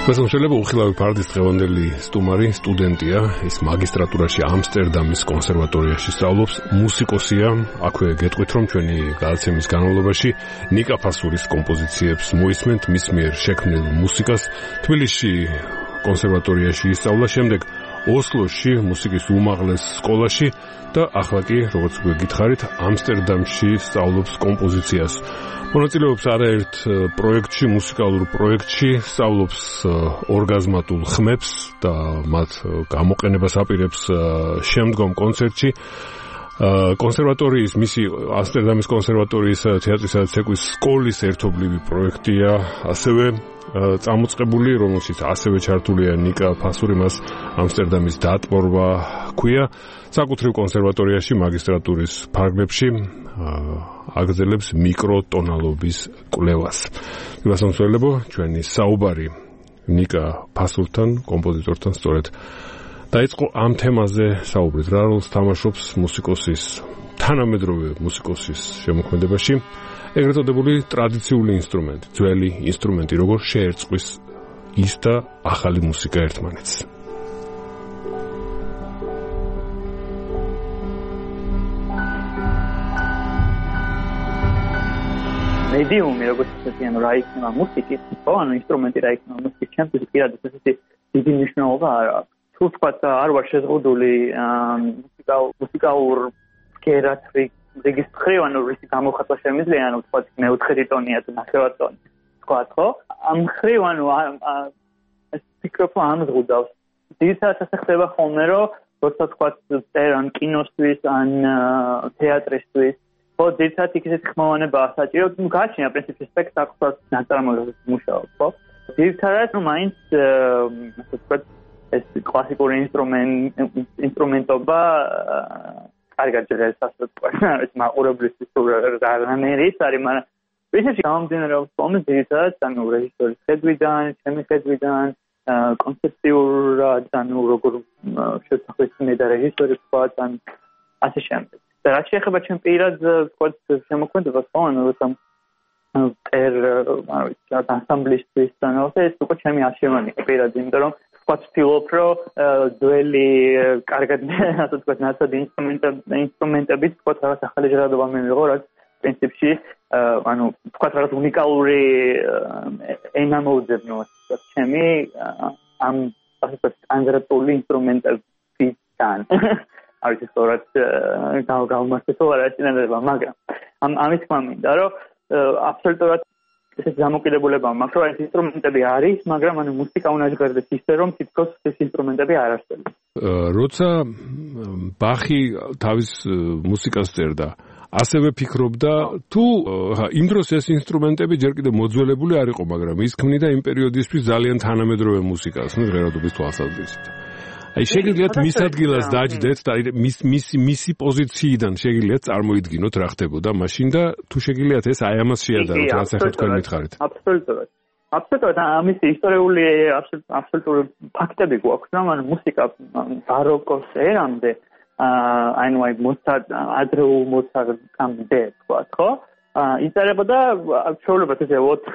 მოსახლეობა უხილავი ფარდის დღევანდელი სტუმარი სტუდენტია, ის მაგისტრატურაში ამსტერდამის კონსერვატორიაში სწავლობს, მუსიკოსია, აქვე გეტყვით რომ ჩვენი გადაცემის განმავლობაში ნიკა ფასურის კომპოზიციებს მოისმენთ მის მიერ შექმნილ მუსიკას. თბილისში კონსერვატორიაში ისწავლა, შემდეგ ოსლოში მუსიკის უმაღლეს სკოლაში და ახლა კი, როგორც გითხარით, ამსტერდამში სწავლობს კომპოზიციას. მონაწილეობს არაერთ პროექტში, მუსიკალურ პროექტში, სწავლობს ორგაზმატულ ხმებს და მათ გამოყენებას აპირებს შემდგომ კონცერტში. კონსერვატორიის, მისი ამსტერდამის კონსერვატორიის თეატრისა და ცეკვის სკოლის ერთობლივი პროექტია, ასევე წამოწყებული, რომელშიც ასევე ჩართულია ნიკა ფასური, მას ამსტერდამის დატბორვა ჰქვია. საკუთრივ კონსერვატორიაში მაგისტრატურის ფარგლებში აგრძელებს მიკროტონალობის კვლევას. გასამსვლელებო, ჩვენი საუბარი ნიკა ფასურთან, კომპოზიტორთან სწორედ დაიწყო ამ თემაზე საუბრით, რა როლს თამაშობს მუსიკოსის, თანამედროვე მუსიკოსის შემოქმედებაში ეგრეთ წოდებული ტრადიციული ინსტრუმენტი, ძველი ინსტრუმენტი, როგორ შეერწყვის ის და ახალი მუსიკა ერთმანეთს. მედიუმი, როგორც ისეთი, რა იქნება მუსიკის, ხო, ინსტრუმენტი რა იქნება მუსიკის, ჩემთვის პირადად ესეთი დიდი მნიშვნელობა არ აქვს. თუ თქვა არ ვარ შეზღუდული მუსიკალურ სფერას რიგის მხრივ, რისი გამოხატვა შემიძლია, თქვა მეოთხე ტონია თუ ნახევარ ტონი. თქვა, ხო? ამ მხრივ, ეს ფიქრობ ამ ზღუდავს. ძირითადად ხდება ხოლმე, რომ როცა თქვა წერ ან კინოსთვის, ან თეატრისთვის ხო, ძირითადად ისეთი ხმოვანებაა საჭირო, გააჩნია პრინციპში სპექტაკლს ნაწარმოებებს მუშაობს, ხო? ძირითადად, მაინც ასე ვთქვათ, ეს კლასიკური ინსტრუმენტობა კარგად ჟღერს, ასე ვთქვათ, ეს მაყურებლისთვის რანერი ის არის, მაგრამ პრინციპში გამომდინარეობს ხოლმე ძირითადად, რეჟისორის ხედვიდან, ჩემი ხედვიდან, კონცეპციურად, როგორ შესაძლოა და რეჟისორი ვთქვათ, ასე შემდეგ. და რაც შეეხება ჩემ პირად ვთქვათ შემოქმედებას, ხო, როცა ანსამბლისტვის თანავე ეს უკვე ჩემი არჩევანი პირად, იმიტომ რომ ვთქვათ ვთილობ, რომ ძველი კარგად ასე ვთქვათ ნაცადი ინსტრუმენტებით ვთქვათ რაღაც ახალი ჟღერადობა მივიღო, რაც პრინციპში ვთქვათ რაღაც უნიკალური ენა მოვძებნო, ვთქვათ ჩემი ამ ასე ვთქვათ სტანდარტული ინსტრუმენტებიდან. არის სწორად გავმართო რა წინადადება, მაგრამ ამის თქმა მინდა, რომ აბსოლუტურად ესეთი დამოკიდებულება მაქვს, რომ ეს ინსტრუმენტები არის, მაგრამ მუსიკა უნდა ჟღერდეს ისე, რომ თითქოს ეს ინსტრუმენტები არ არსებობს. როცა ბახი თავის მუსიკას წერდა, ასევე ფიქრობდა, თუ იმ დროს ეს ინსტრუმენტები ჯერ კიდევ მოძველებული არ იყო, მაგრამ ის ქმნიდა იმ პერიოდისთვის ძალიან თანამედროვე მუსიკას, ღერადობის თვალსაზრისით. აი შეგიძლიათ მის ადგილას დაჯდეთ და მისი პოზიციიდან შეგიძლიათ წარმოიდგინოთ რა ხდებოდა მაშინ და თუ შეგიძლიათ ეს აი ამას შეადაროთ, რაც ახლა თქვენ მითხარით. აბსოლუტურად. აბსოლუტურად ამის ისტორიული აბსოლუტური ფაქტები გვაქვს, რომ მუსიკა ბაროკოს ერამდე აი მოცარტ ადრეულ მოცარტამდე თქვა, ხო? იწერებოდა ჩვეულებრივ ესე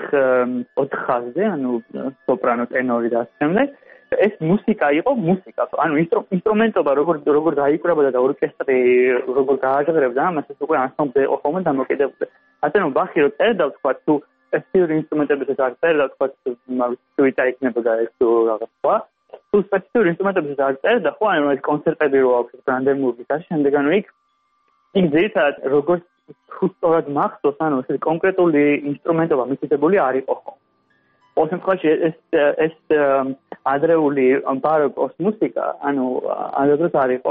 4 ხაზზე, სოპრანო, ტენორი და ასე შემდეგ. ეს მუსიკა იყო მუსიკა, ინსტრუმენტობა როგორ დაიკვრებოდა და ორკესტრი როგორ გააჟღერებდა ამას, ეს უკვე ანსამბლზე იყო ხოლმე დამოკიდებული. ასე რომ ბახი რო წერდა, თქვა თუ სპეციფიური ინსტრუმენტებიც არ წერდა, თქვა სუიტა იქნებოდა ეს თუ რაღაც სხვა. თუ სპეციფიური ინსტრუმენტებიც არ წერდა, ხო, ეს კონცერტები რო აქვს ბრანდენბურგის და შემდეგ იქ ძირითადად როგორც თუ სწორად მახსოვს, ეს კონკრეტული ინსტრუმენტობა მითითებული არ იყო ხოლმე. ყოველ შემთხვევაში ეს ადრეული ბაროკოს მუსიკა, ადრეულად არ იყო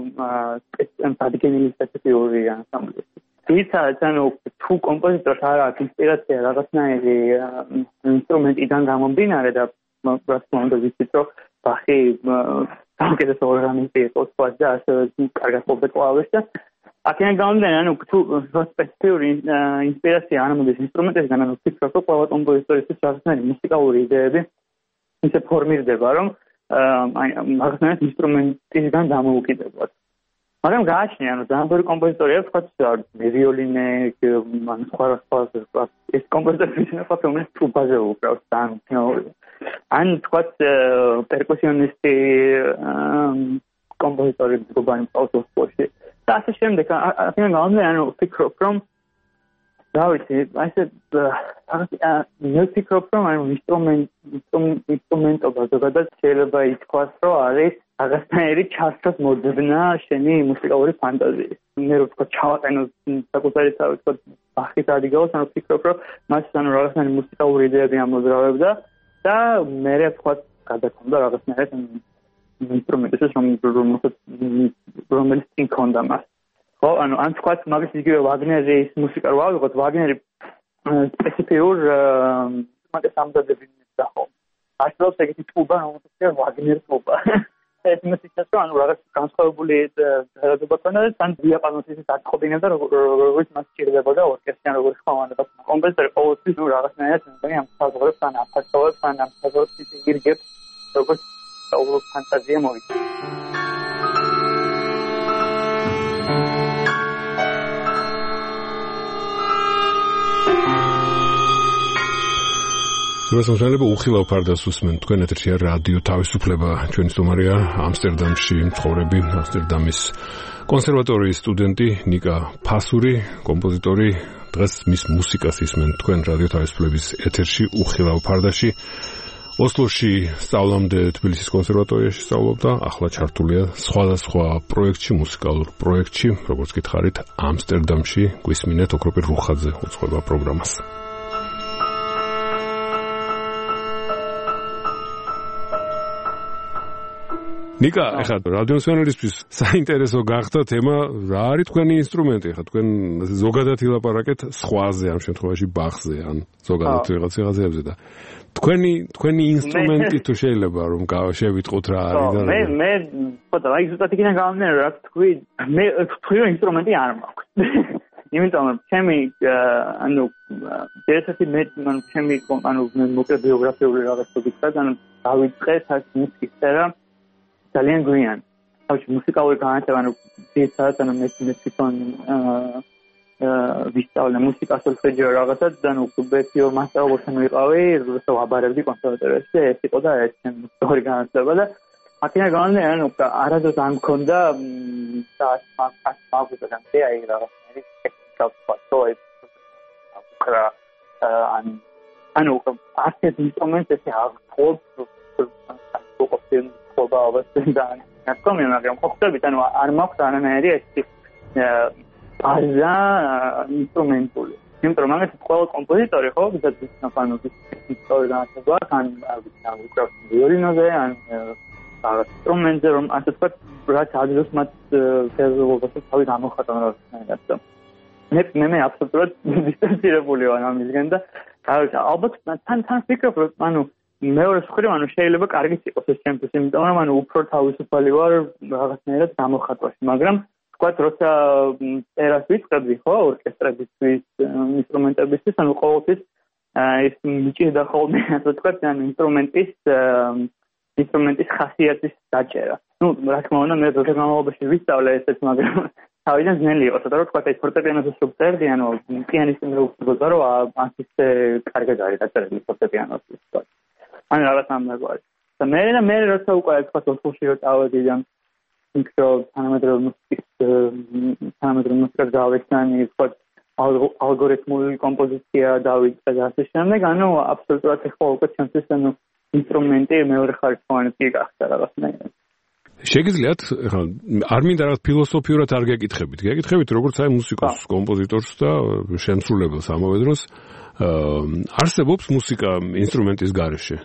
დადგენილი სპეციფიური ანსამბლი. ძირითადად, თუ კომპოზიტორს არ აქვს ინსპირაცია რაღაცნაირი ინსტრუმენტიდან გამომდინარე და რა თქმა უნდა ვიცით, რომ ბახი საკეთეს ორგანიზმი იყო სხვა და ასევე კარგად ყოფდა კლავეს და აქედან გამომდინარე, თუ სპეციფიური ინსპირაცია არ მოდის ინსტრუმენტებიდან, ვფიქრობ, რომ ყველა კომპოზიტორისთვის რაღაცნაირი მუსიკალური იდეები ისე ფორმირდება, რომ რაღაცნაირად ინსტრუმენტისგან დამოუკიდებლად. მაგრამ გააჩნია, ძალიან ბევრი კომპოზიტორია, თქვა ვიოლინე, სხვა ეს კომპოზიტორები ისინი ხომ თუმბაზე უკრავს, ან თქვათ პერკუსიონისტი კომპოზიტორი გუბანი პაუსოში და ასე შემდეგ აქედან გამომდინარე ანუ ვფიქრობ რომ რა ვიცი ასე მე ვფიქრობ რომ ანუ ინსტრუმენტობა ზოგადად შეიძლება ითქვას რომ არის რაღაცნაირი ჩასწრას მოძებნა შენი მუსიკალური ფანტაზიის მე რო ვთქვა ჩავაყენო საკუთარი თავი ვთქვა ბახის ადიგაოს ანუ ვფიქრობ რომ მას ანუ რაღაცნაირი მუსიკალური იდეები ამოძრავებდა და მე ვთქვა გადაქონდა რაღაცნაირი ინსტრუმენტის რომელიც წინ ქონდა მას ხო ანუ ან თქვა მაგის იგივე ვაგნერის მუსიკა რო ავიღოთ ვაგნერი სპეციფიურ მაგას ამდადებს და ხო არსებობს ეგეთი ტუბა რომელსაც ვაგნერის ტუბა ეს მუსიკას რო ანუ რაღაც განსხვავებული გადადება ქონდა და თან დიაპაზონის დათხოვინებდა როგორც მას ჭირდებოდა ორკესტრიდან როგორც ხმოვანება კომპოზიტორი ყოველთვის რაღაცნაირად ამ საზღვრებს ან აფასოვებს ან ამ საზღვრებს ირგებს როგორც ყოველ ფანტაზია მოვიდა მოსახლეობა უხილავ ფარდას უსმენ თქვენ ეთერშია რადიო თავისუფლება ჩვენი სტუმარია ამსტერდამში მცხოვრები ამსტერდამის კონსერვატორიის სტუდენტი ნიკა ფასური კომპოზიტორი დღეს მის მუსიკას ისმენ თქვენ რადიო თავისუფლების ეთერში უხილავ ფარდაში ოსლოში სწავლამდე თბილისის კონსერვატორიაში სწავლობდა ახლა ჩართულია სხვადასხვა პროექტში მუსიკალურ პროექტში როგორც გითხარით ამსტერდამში გვისმინეთ ოქროპირ რუხაძე უძღვება პროგრამას ნიკა, ეხლა რადიოსმენელისთვის საინტერესო გახდა თემა, რა არის თქვენი ინსტრუმენტი? ეხლა თქვენ ზოგადად ილაპარაკეთ სხვაზე, ამ შემთხვევაში ბახზე, ან ზოგადად ვიღაცებზე და თქვენი ინსტრუმენტი თუ შეიძლება რომ შევიტყოთ რა არის და მე ხოდა აი ზუსტად იქიდან გამომდინარე რა თქვი, მე თქვი რომ ინსტრუმენტი არ მაქვს. იმიტომ რომ ჩემი ანუ ერთ-ერთი მე ჩემი ანუ მოკლე ბიოგრაფიული რაღაცა ვიქცა, ანუ დავიწყე ეს მუსიკის წერა ძალიან გვიან. თავში მუსიკალური განათლება, ანუ ძირითადად ანუ მე თვითონ ვისწავლე მუსიკას სოლფეჯიო რაღაცა და ანუ ბეთიო მასწავლებლთან ვიყავი, როდესაც ვაბარებდი კონსერვატორიაში, ეს იყო და ეს ჩემი მუსიკალური განათლება და აქედან გამომდინარე, ანუ არასდროს არ მქონდა და მაგისტრად აი რაღაცნაირი ტექნიკა ფაქტორი ანუ ასეთ ინსტრუმენტს ესე აღწევ ბავშვებიდან ნაკომი მაგრამ ხოხტებით ანუ არ მაქვს არანაირი ეს ბაზა ინსტრუმენტული იმიტომ რომ მაგას ყველა კომპოზიტორი ხო ვისაც ანუ ისტორია განათლება ან უკრავს ვიოლინოზე ან ინსტრუმენტზე რომ ასე ვთქვათ რაც აძლევს მათ ფერზულობას თავი გამოხატონ რაღაცნაირად და მე აბსოლუტურად დისტანცირებული ვარ ამისგან და ალბათ თან ვფიქრობ რომ ანუ მეორე მხრივ ანუ შეიძლება კარგიც იყოს ეს ჩემთვის იმიტომ რომ ანუ უფრო თავისუფალი ვარ რაღაცნაირად გამოხატვაში მაგრამ ვთქვათ როცა წერას ვიწყებდი ხო ორკესტრებისთვის ინსტრუმენტებისთვის ანუ ყოველთვის ეს მიჭირდა ხოლმე ასე ვთქვათ ანუ ინსტრუმენტის ხასიათის დაჭერა ну რა თქმა უნდა მე დროთა განმავლობაში ვისწავლე ესეც მაგრამ თავიდან ძნელი იყო საერთოდ რო ვთქვათ ეს ფორტეპიანოზე სუბწერდი ანუ პიანისტი რო ვთქვა რომ ასის კარგად არის დაწერილი ფორტეპიანოზე ვთქვათ ან რაღაც ამგვარი. და მე როცა უკვე თქვათ ოსლოში რო წავედი და მიკრო თანამედროვე მუსიკას გავეცანი, თქვათ ალგორითმული კომპოზიცია დავიწყე და ასე შემდეგ, ანუ აბსოლუტურად ხო უკვე ჩემთვის ანუ ინსტრუმენტი მეორე ხარისხოვანი კი გახდა რაღაცნაირად. შეგიძლიათ ხა არ მინდა რაღაც ფილოსოფიურად არ გეკითხებით. გეკითხებით როგორც აი მუსიკოს, კომპოზიტორს და შემსრულებელს ამავე დროს არსებობს მუსიკა ინსტრუმენტის გარეშე?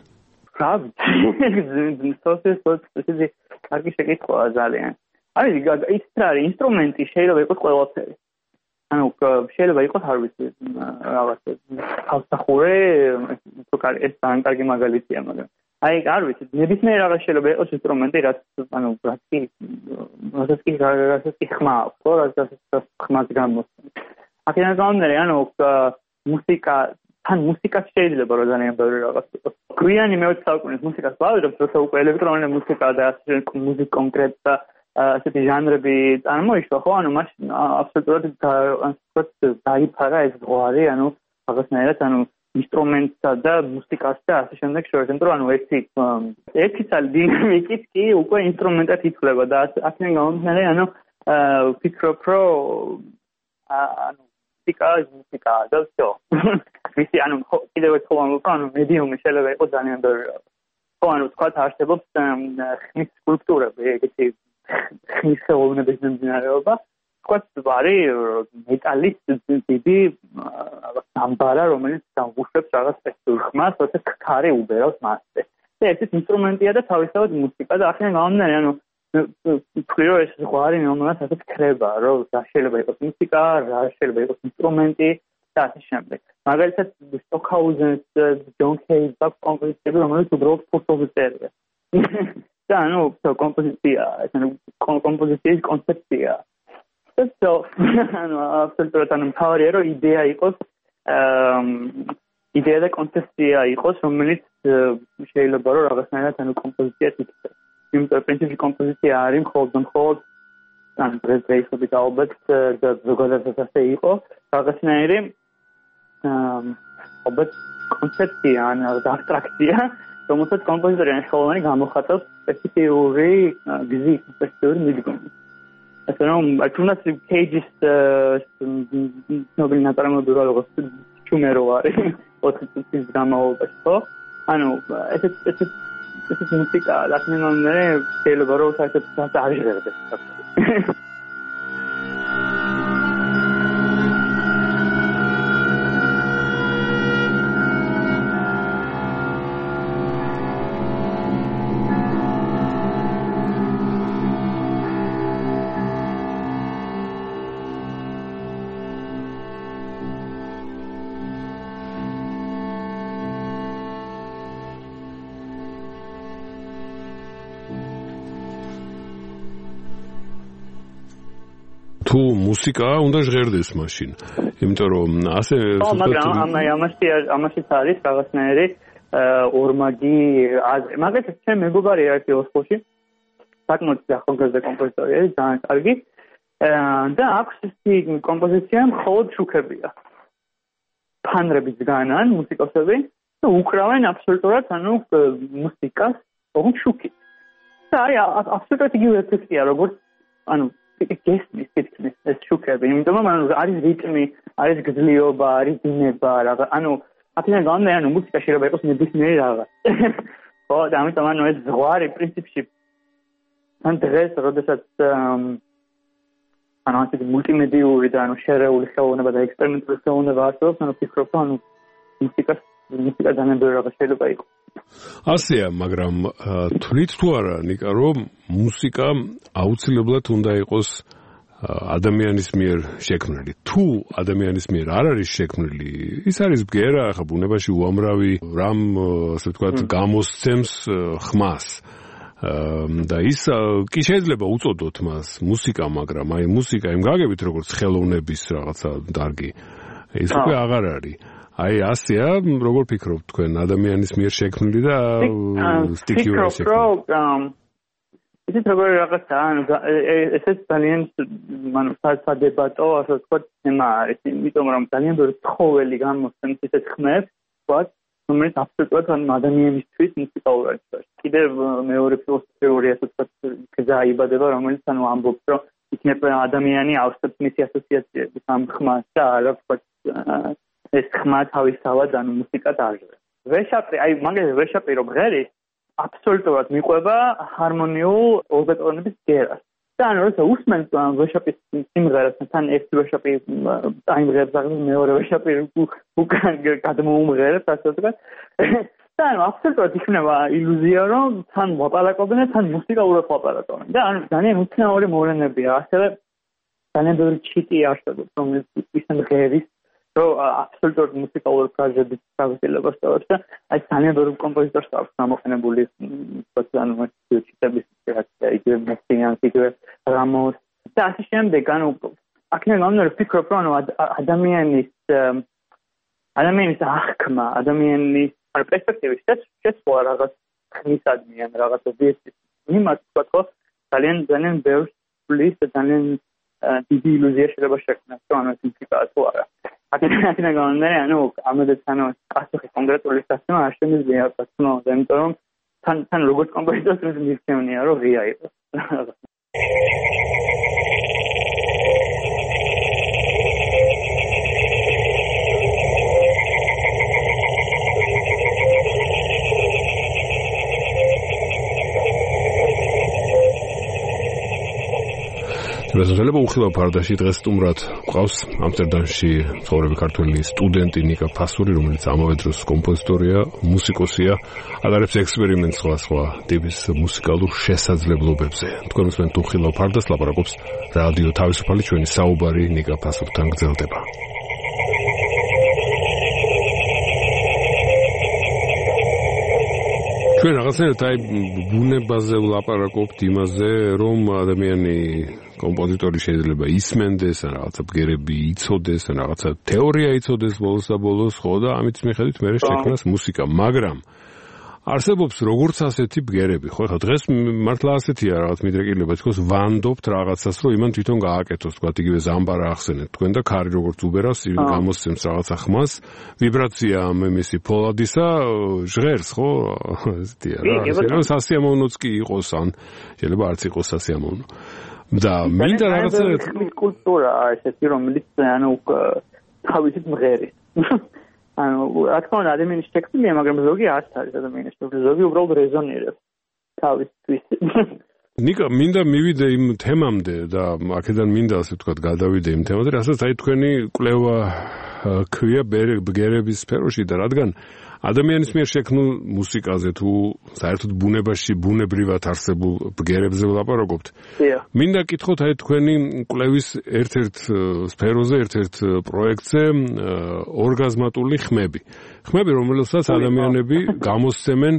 სოციალისტი კარგი შეკითხვაა ძალიან. არის ინსტრუმენტი შეიძლება იყოს ყველაფერი. ანუ შეიძლება იყოს არ ვიცი რაღაცა ხალხსახურე ეს ძალიან კარგი მაგალითია მაგრამ აი არ ვიცი ნებისმიერ რაღაც შეიძლება იყოს ინსტრუმენტი რაც ანუ რაც კი ხმა აქვს ხო რაც ხმას გამოსცემს. აქედან გამომდინარე ანუ მუსიკას შეიძლება რომ ძალიან ბევრი რაღაც იყოს. გვიანი მე-20 საუკუნის მუსიკას ვავიღებ, როცა უკვე ელექტრონული მუსიკა და ასე მუსიკა კონკრეტ და ასეთი ჟანრები წარმოიშვა, ხო? ანუ მაშინ აბსოლუტურად დაიფარა ეს ზღვარი, ანუ რაღაცნაირად ანუ ინსტრუმენტსა და მუსიკას და ასე შემდეგ შორის, იმიტომ რომ ერთი წალი დინამიკით კი უკვე ინსტრუმენტად ითვლება და აქედან გამომდინარე, ვფიქრობ, რომ მუსიკა და всё. ვისი კიდევ ერთხელ ვამბობ, მედიუმი შეიძლება იყოს ძალიან ბევრი რაღაც. თქვა არსებობს ხმის სკულპტურები, ეგეთი ხმის ხელოვნების მიმდინარეობა. თქვა არის მეტალის დიდი დამბარა, რომელიც დამგუშებს რაღაც სპეციალურ ხმას, როცა ქარი უბერავს მასზე. და ეს ინსტრუმენტია და თავისთავად მუსიკა და ახლა გამომდინარე, ვთქვი, რომ ეს ზღვარი რომელსაც ასეთ ქრება, რომ რა შეიძლება იყოს მუსიკა, რა შეიძლება იყოს ინსტრუმენტი და ასე შემდეგ. მაგალითად, სტოკჰაუზენს, ჯონ კეიჯს აქვს კომპოზიციები, რომელიც უბრალოდ ფოტოზე წერია. და კომპოზიცია, კომპოზიციის კონცეფცია. აბსოლუტურად მთავარია, რომ იდეა იყოს, იდეა და კონცეფცია იყოს, რომელიც შეიძლება რომ რაღაცნაირად კომპოზიციას იკეთებს. იმიტომ პრინციპი კომპოზიცია არის მხოლოდ დღესდღეობით ალბათ და ზოგადადაც ასე იყო, რაღაცნაირი ალბათ კონცეფცია ან აბსტრაქცია, რომელსაც კომპოზიტორი ან ხელოვანი გამოხატავს სპეციფიური გზით, სპეციფიური მიდგომით. ასე რომ, თუნდაც კეიჯის ცნობილი ნაწარმოები როგორც ჩუმერო არის 4 წუთის განმავლობაში, ხო? ეს მუსიკა ლათინურენოვანი შეიძლება რომ საერთოდ არ ჟღერდეს. თუ მუსიკა უნდა ჟღერდეს მაშინ, იმიტომ რომ ასე მაგრამ ამაშიც არის რაღაცნაირი ორმაგი აზრი. მაგალითად, ჩემ მეგობარი არის ოსლოში, საკმაოდ ახალგაზრდა კომპოზიტორი არის, ძალიან კარგი. და აქვს ისეთი კომპოზიცია, მხოლოდ შუქებია. ფანრებით დგანან მუსიკოსები და უკრავენ აბსოლუტურად მუსიკას ოღონდ შუქით. და აბსოლუტურად იგივე ეფექტია, როგორც გესმის თითქმის ეს შუქები, იმიტომ რომ არის რიტმი, არის გრძლიობა, არის დინება, აქედან გამომდინარე, მუსიკა შეიძლება იყოს ნებისმიერი რაღაც. ხო, და ამიტომ ეს ზღვარი პრინციპში ან დღეს, როდესაც ასეთი მულტიმედიური და შერეული ხელოვნება და ექსპერიმენტული ხელოვნება არსებობს, ვფიქრობ, რომ მუსიკა ძალიან ბევრი რაღაც შეიძლება იყოს. ასეა, მაგრამ თვლით თუ არა, ნიკა, რომ მუსიკა აუცილებლად უნდა იყოს ადამიანის მიერ შექმნილი. თუ ადამიანის მიერ არ არის შექმნილი, ის არის ბგერა, ახლა ბუნებაში უამრავი რამ, ასე ვთქვათ, გამოსცემს ხმას. და ის კი შეიძლება უწოდოთ მას მუსიკა, მაგრამ აი მუსიკა იმ გაგებით როგორც ხელოვნების რაღაცა დარგი, ის უკვე აღარ არის. აი ასეა, როგორ ფიქრობთ თქვენ, ადამიანის მიერ შექმნილი და სტიქიური შექმნილი? ისიც როგორი რაღაცა, ესეც ძალიან სადებატო, ასე ვთქვათ, თემა არის, იმიტომ რომ ძალიან ბევრი ცხოველი გამოსცემს ისეთ ხმებს, ვთქვათ, რომელიც აბსოლუტურად ადამიანისთვის მუსიკალურად არის. კიდევ მეორე ფილოსოფიური, ასე ვთქვათ, გზა იბადება, რომელიც ამბობს, რომ იქნებ ადამიანი ავსებს მისი ასოციაციების ამ ხმას და არა ვთქვათ ეს ხმა თავისთავად მუსიკად აჟღერებს. ვეშაპი, მაგალითად ვეშაპი რომ ღერის, აბსოლუტურად მიყვება ჰარმონიულ ორგანიზმების გერას. და როცა უსმენს ვეშაპის სიმღერას, თან ერთი ვეშაპი აიმღერებს, მეორე ვეშაპი უკან გადმოუმღერებს, ასე ვთქვათ. და აბსოლუტურად იქნება ილუზია, რომ თან ვაპარაკობენ და თან მუსიკალურად ვაპარაკობენ. და ძალიან უცნაური მოვლენებია, ასევე ძალიან ბევრი ჩიტი არსებობს, რომელიც ისე ღერის რომ აბსოლუტურად მუსიკალურ ფრაზების გაგრძელებას სწავლებს და აი ძალიან ბევრი კომპოზიტორს აქვს გამოყენებული ჩიტების იგივე მესიანს, იგივე რამოს და ასე შემდეგ. აქედან გამომდინარე ვფიქრობ, რომ ადამიანის აღქმა, ადამიანის პერსპექტივის შეცვლა რაღაც ხმისადმი ან რაღაც ობიექტის მიმართ, თქო, ძალიან ბევრს ფლის და ძალიან დიდი ილუზია შეიძლება შექმნას, რომ ეს მუსიკაა თუ არა. აკეთებენ გამომდინარე, ანუ ამოდეც ანუ პასუხი კონკრეტული სასწაულო არ შემიძლია პასუხი, იმიტომ რომ თან როგორც კომპოზიტორს მისცემია რომ ღია იყოს. შესაძლოა უხილავ ფარდაში დღეს სტუმრად გვყავს ამსტერდამში ცხოვრები ქართველი სტუდენტი ნიკა ფასური, რომელიც ამავე დროს კომპოზიტორია, მუსიკოსია, ატარებს ექსპერიმენტს სხვა ტიპის მუსიკალურ შესაძლებლობებზე. თქვენ უსმენთ უხილავ ფარდას, ლაპარაკობს რადიო თავისუფალი, ჩვენი საუბარი ნიკა ფასურთან გრძელდება. ჩვენ რაღაცნაირად აი ბუნებაზე ვლაპარაკობთ, იმაზე, რომ ადამიანი კომპოზიტორი შეიძლება ისმენდეს, რაღაცა ბგერები იცოდეს, რაღაცა თეორია იცოდეს ბოლოს და ბოლოს, ხო და ამით მიხედვით მე შექმნას მუსიკა, მაგრამ არსებობს როგორც ასეთი ბგერები, ხო, ხა დღეს მართლა ასეთია რაღაც მიდრეკილება, თქოს ვანდობთ რაღაცას, რომ იმან თვითონ გააკეთოს, თქვა იგივე ზამბარა ახსენეთ, თქვენ და ქარი როგორც უბერავს, გამოსცემს რაღაცა ხმას, ვიბრაცია მისი ფოლადისა, ჟღერს, ხო, ესეთია რა, შეიძლება სასიამოვნოც კი იყოს, ან შეიძლება არც იყოს სასიამოვნო. და მინდა რაღაცა კულტურა ესეთი, რომელიც ანუ თავისით მღერის. ანუ რა თქმა უნდა ადამიანის შექმნია, მაგრამ ზოგი არც არის ადამიანის შექმნილი, ზოგი უბრალოდ რეზონირებს თავისთვის. ნიკა, მინდა მივიდე იმ თემამდე და აქედან მინდა ასე ვთქვათ გადავიდე იმ თემამდე, რასაც აი თქვენი კვლევა ქვია ბგერების სფეროში და რადგან ადამიანის მიერ შექმნილ მუსიკაზე თუ საერთოდ ბუნებაში ბუნებრივად არსებულ ბგერებზე ვლაპარაკობთ. მინდა კითხოთ აი თქვენი კვლევის ერთ-ერთ სფეროზე, ერთ-ერთ პროექტზე ორგაზმატული ხმები. ხმები, რომელსაც ადამიანები გამოსცემენ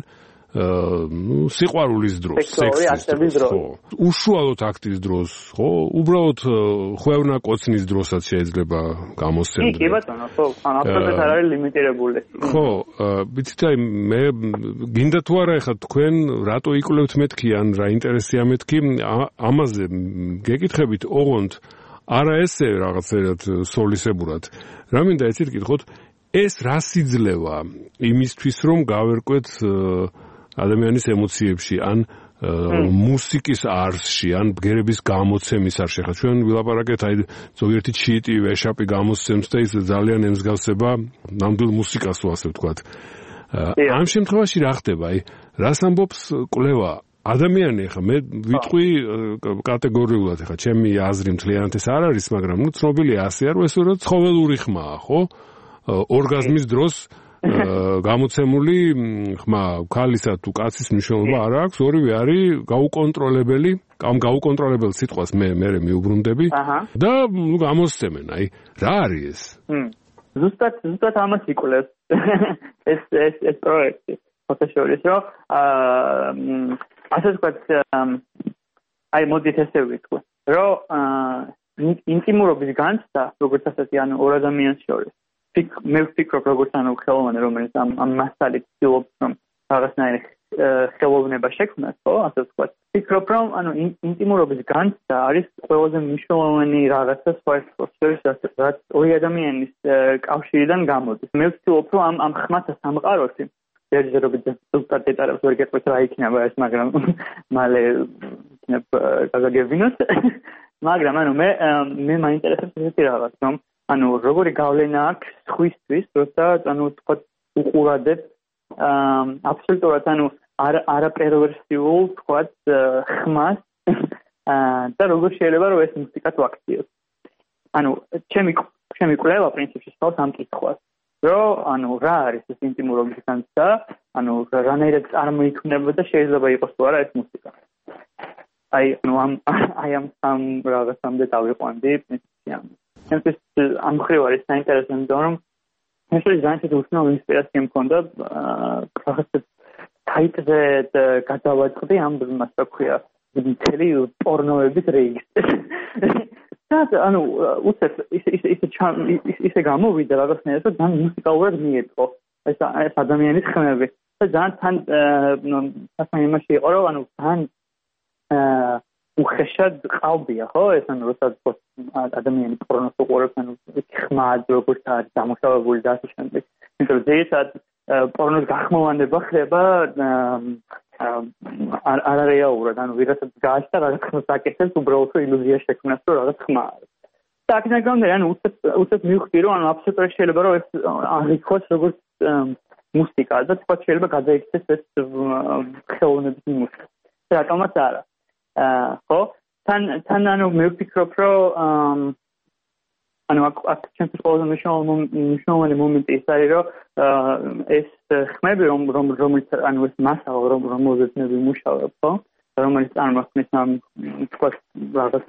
სიყვარულის დროს, სექსის დროს, ხო. უშუალოდ აქტის დროს, ხო? უბრალოდ ხვევნა კოცნის დროსაც შეიძლება გამოსცემდნენ. კი ბატონო, ხო, აბსოლუტურად არ არის ლიმიტირებული. ხო, ვიცით აი მე გინდა თუ არა ეხლა თქვენ რატო იკვლევთ მეთქი ან რა ინტერესია მეთქი ამაზე გეკითხებით ოღონდ არა ესე რაღაცერად სოლისებურად. რა მინდა ეცით გითხოთ, ეს რა სიძლევა იმისთვის რომ გავერკვეთ ადამიანის ემოციებში, ან მუსიკის არსში, ან ბგერების გამოცემის არსში. ხა ჩვენ ვილაპარაკეთ, აი ზოგიერთი ჩიტი, ვეშაპი გამოსცემს და ის ძალიან ემსგავსება ნამდვილ მუსიკას, ასე ვთქვათ. ამ შემთხვევაში რა ხდება? აი, რას ამბობს კვლევა? ადამიანი ხა მე ვიტყვი კატეგორიულად, ხა ჩემი აზრი მთლიანად ეს არ არის, მაგრამ ნუ ცნობილია ასე, რომ ეს რა ცხოველური ხმაა, ხო? ორგაზმის დროს გამოცემული ხმა ქალისა თუ კაცის მნიშვნელობა არ აქვს, ორივე არის გაუკონტროლებელი, ამ გაუკონტროლებელ სიტყვას მე მიუბრუნდები და გამოსცემენ. აი, რა არის ეს? ზუსტად ამას იკვლევს ეს პროექტი. ფოტოშორის, რომ ასე ვთქვათ, აი მოდით ესე ვიტყვი, რომ ინტიმურობის განცდა, როგორც ასეთი, ანუ ორ ადამიანს შორის მე ვფიქრობ, როგორც ანუ ხელოვანი, რომელიც ამ მასალით ცდილობს, რომ რაღაცნაირი ხელოვნება შექმნას, ხო, ასე ვთქვათ. ვფიქრობ, რომ ანუ ინტიმურობის განცდა არის ყველაზე მნიშვნელოვანი რაღაცა სხვადასხვა რაც ორი ადამიანის კავშირიდან გამოდის. მე ვცდილობ, რომ ამ ხმათა სამყაროში ჯერჯერობით ზუსტად დეტალებს ვერ გეტყვით რა იქნება ეს, მაგრამ მალე იქნებ გაგაგებინოთ. მაგრამ ანუ მე მაინტერესებს ესეთი რაღაც, რომ ანუ როგორი გავლენა აქვს სხვისთვის, როცა ანუ თქვა უყურადებ აბსოლუტურად ანუ არაპერვერსიულ თქვა ხმას და როგორ შეიძლება რომ ეს მუსიკა თუ აქციოს. ანუ ჩემი კვლევა პრინციპში სწავს ამ კითხვას, რომ ანუ რა არის ეს ინტიმურობის განცდა, ანუ რანაირად წარმოიქმნება და შეიძლება იყოს თუ არა ეს მუსიკა. აი ნუ ამ რაღაცამდე დავიყვანდი პრინციპში. ჩემთვის ამ მხრივ არის საინტერესო, რომ ეს არის ძალიან უცნაური ინსპირაცია მქონდა რაღაცა თაიტზე გადავაწყდი ამ მას რა ქვია მთელი პორნოების რეგისტრი. და ანუ უცებ ისე გამოვიდა რაღაცნაირად, რომ ძალიან მუსიკალურად მიეწყო ეს ადამიანის ხმები. და ძალიან თან იმაში იყო, რომ ანუ ძალიან უხეშად ყალბია, ხო? ეს ანუ როდესაც ადამიანი პორნოს უყურებს, ანუ ხმად როგორც არის დამუშავებული და ასე შემდეგ. იმიტომ რომ ძირითადად პორნოს გახმოვანება ხდება არარეალურად, ანუ ვიღაცას გააჩნდა რაღაც ხმას აკეთებს, უბრალოდ ილუზია შექმნას, რომ რაღაც ხმა არის. და აქედან გამომდინარე, ანუ უცებ მივხვდი, რომ ანუ აბსოლუტურად შეიძლება რომ ეს აღიქواس როგორც მუსიკა და თქვა შეიძლება გადაიქცეს ეს ხელოვნების მუსიკა. რატომაც არა. ხო? თან ანუ მე ვფიქრობ, რომ ანუ აქ ჩემთვის ყველაზე მნიშვნელოვანი მომენტი ის არის, რომ ეს ხმები რომელიც ანუ ეს მასალა რომელზეც მე ვიმუშავებ, ხო? რომელიც წარმოქმნის ამ თქვა რაღაც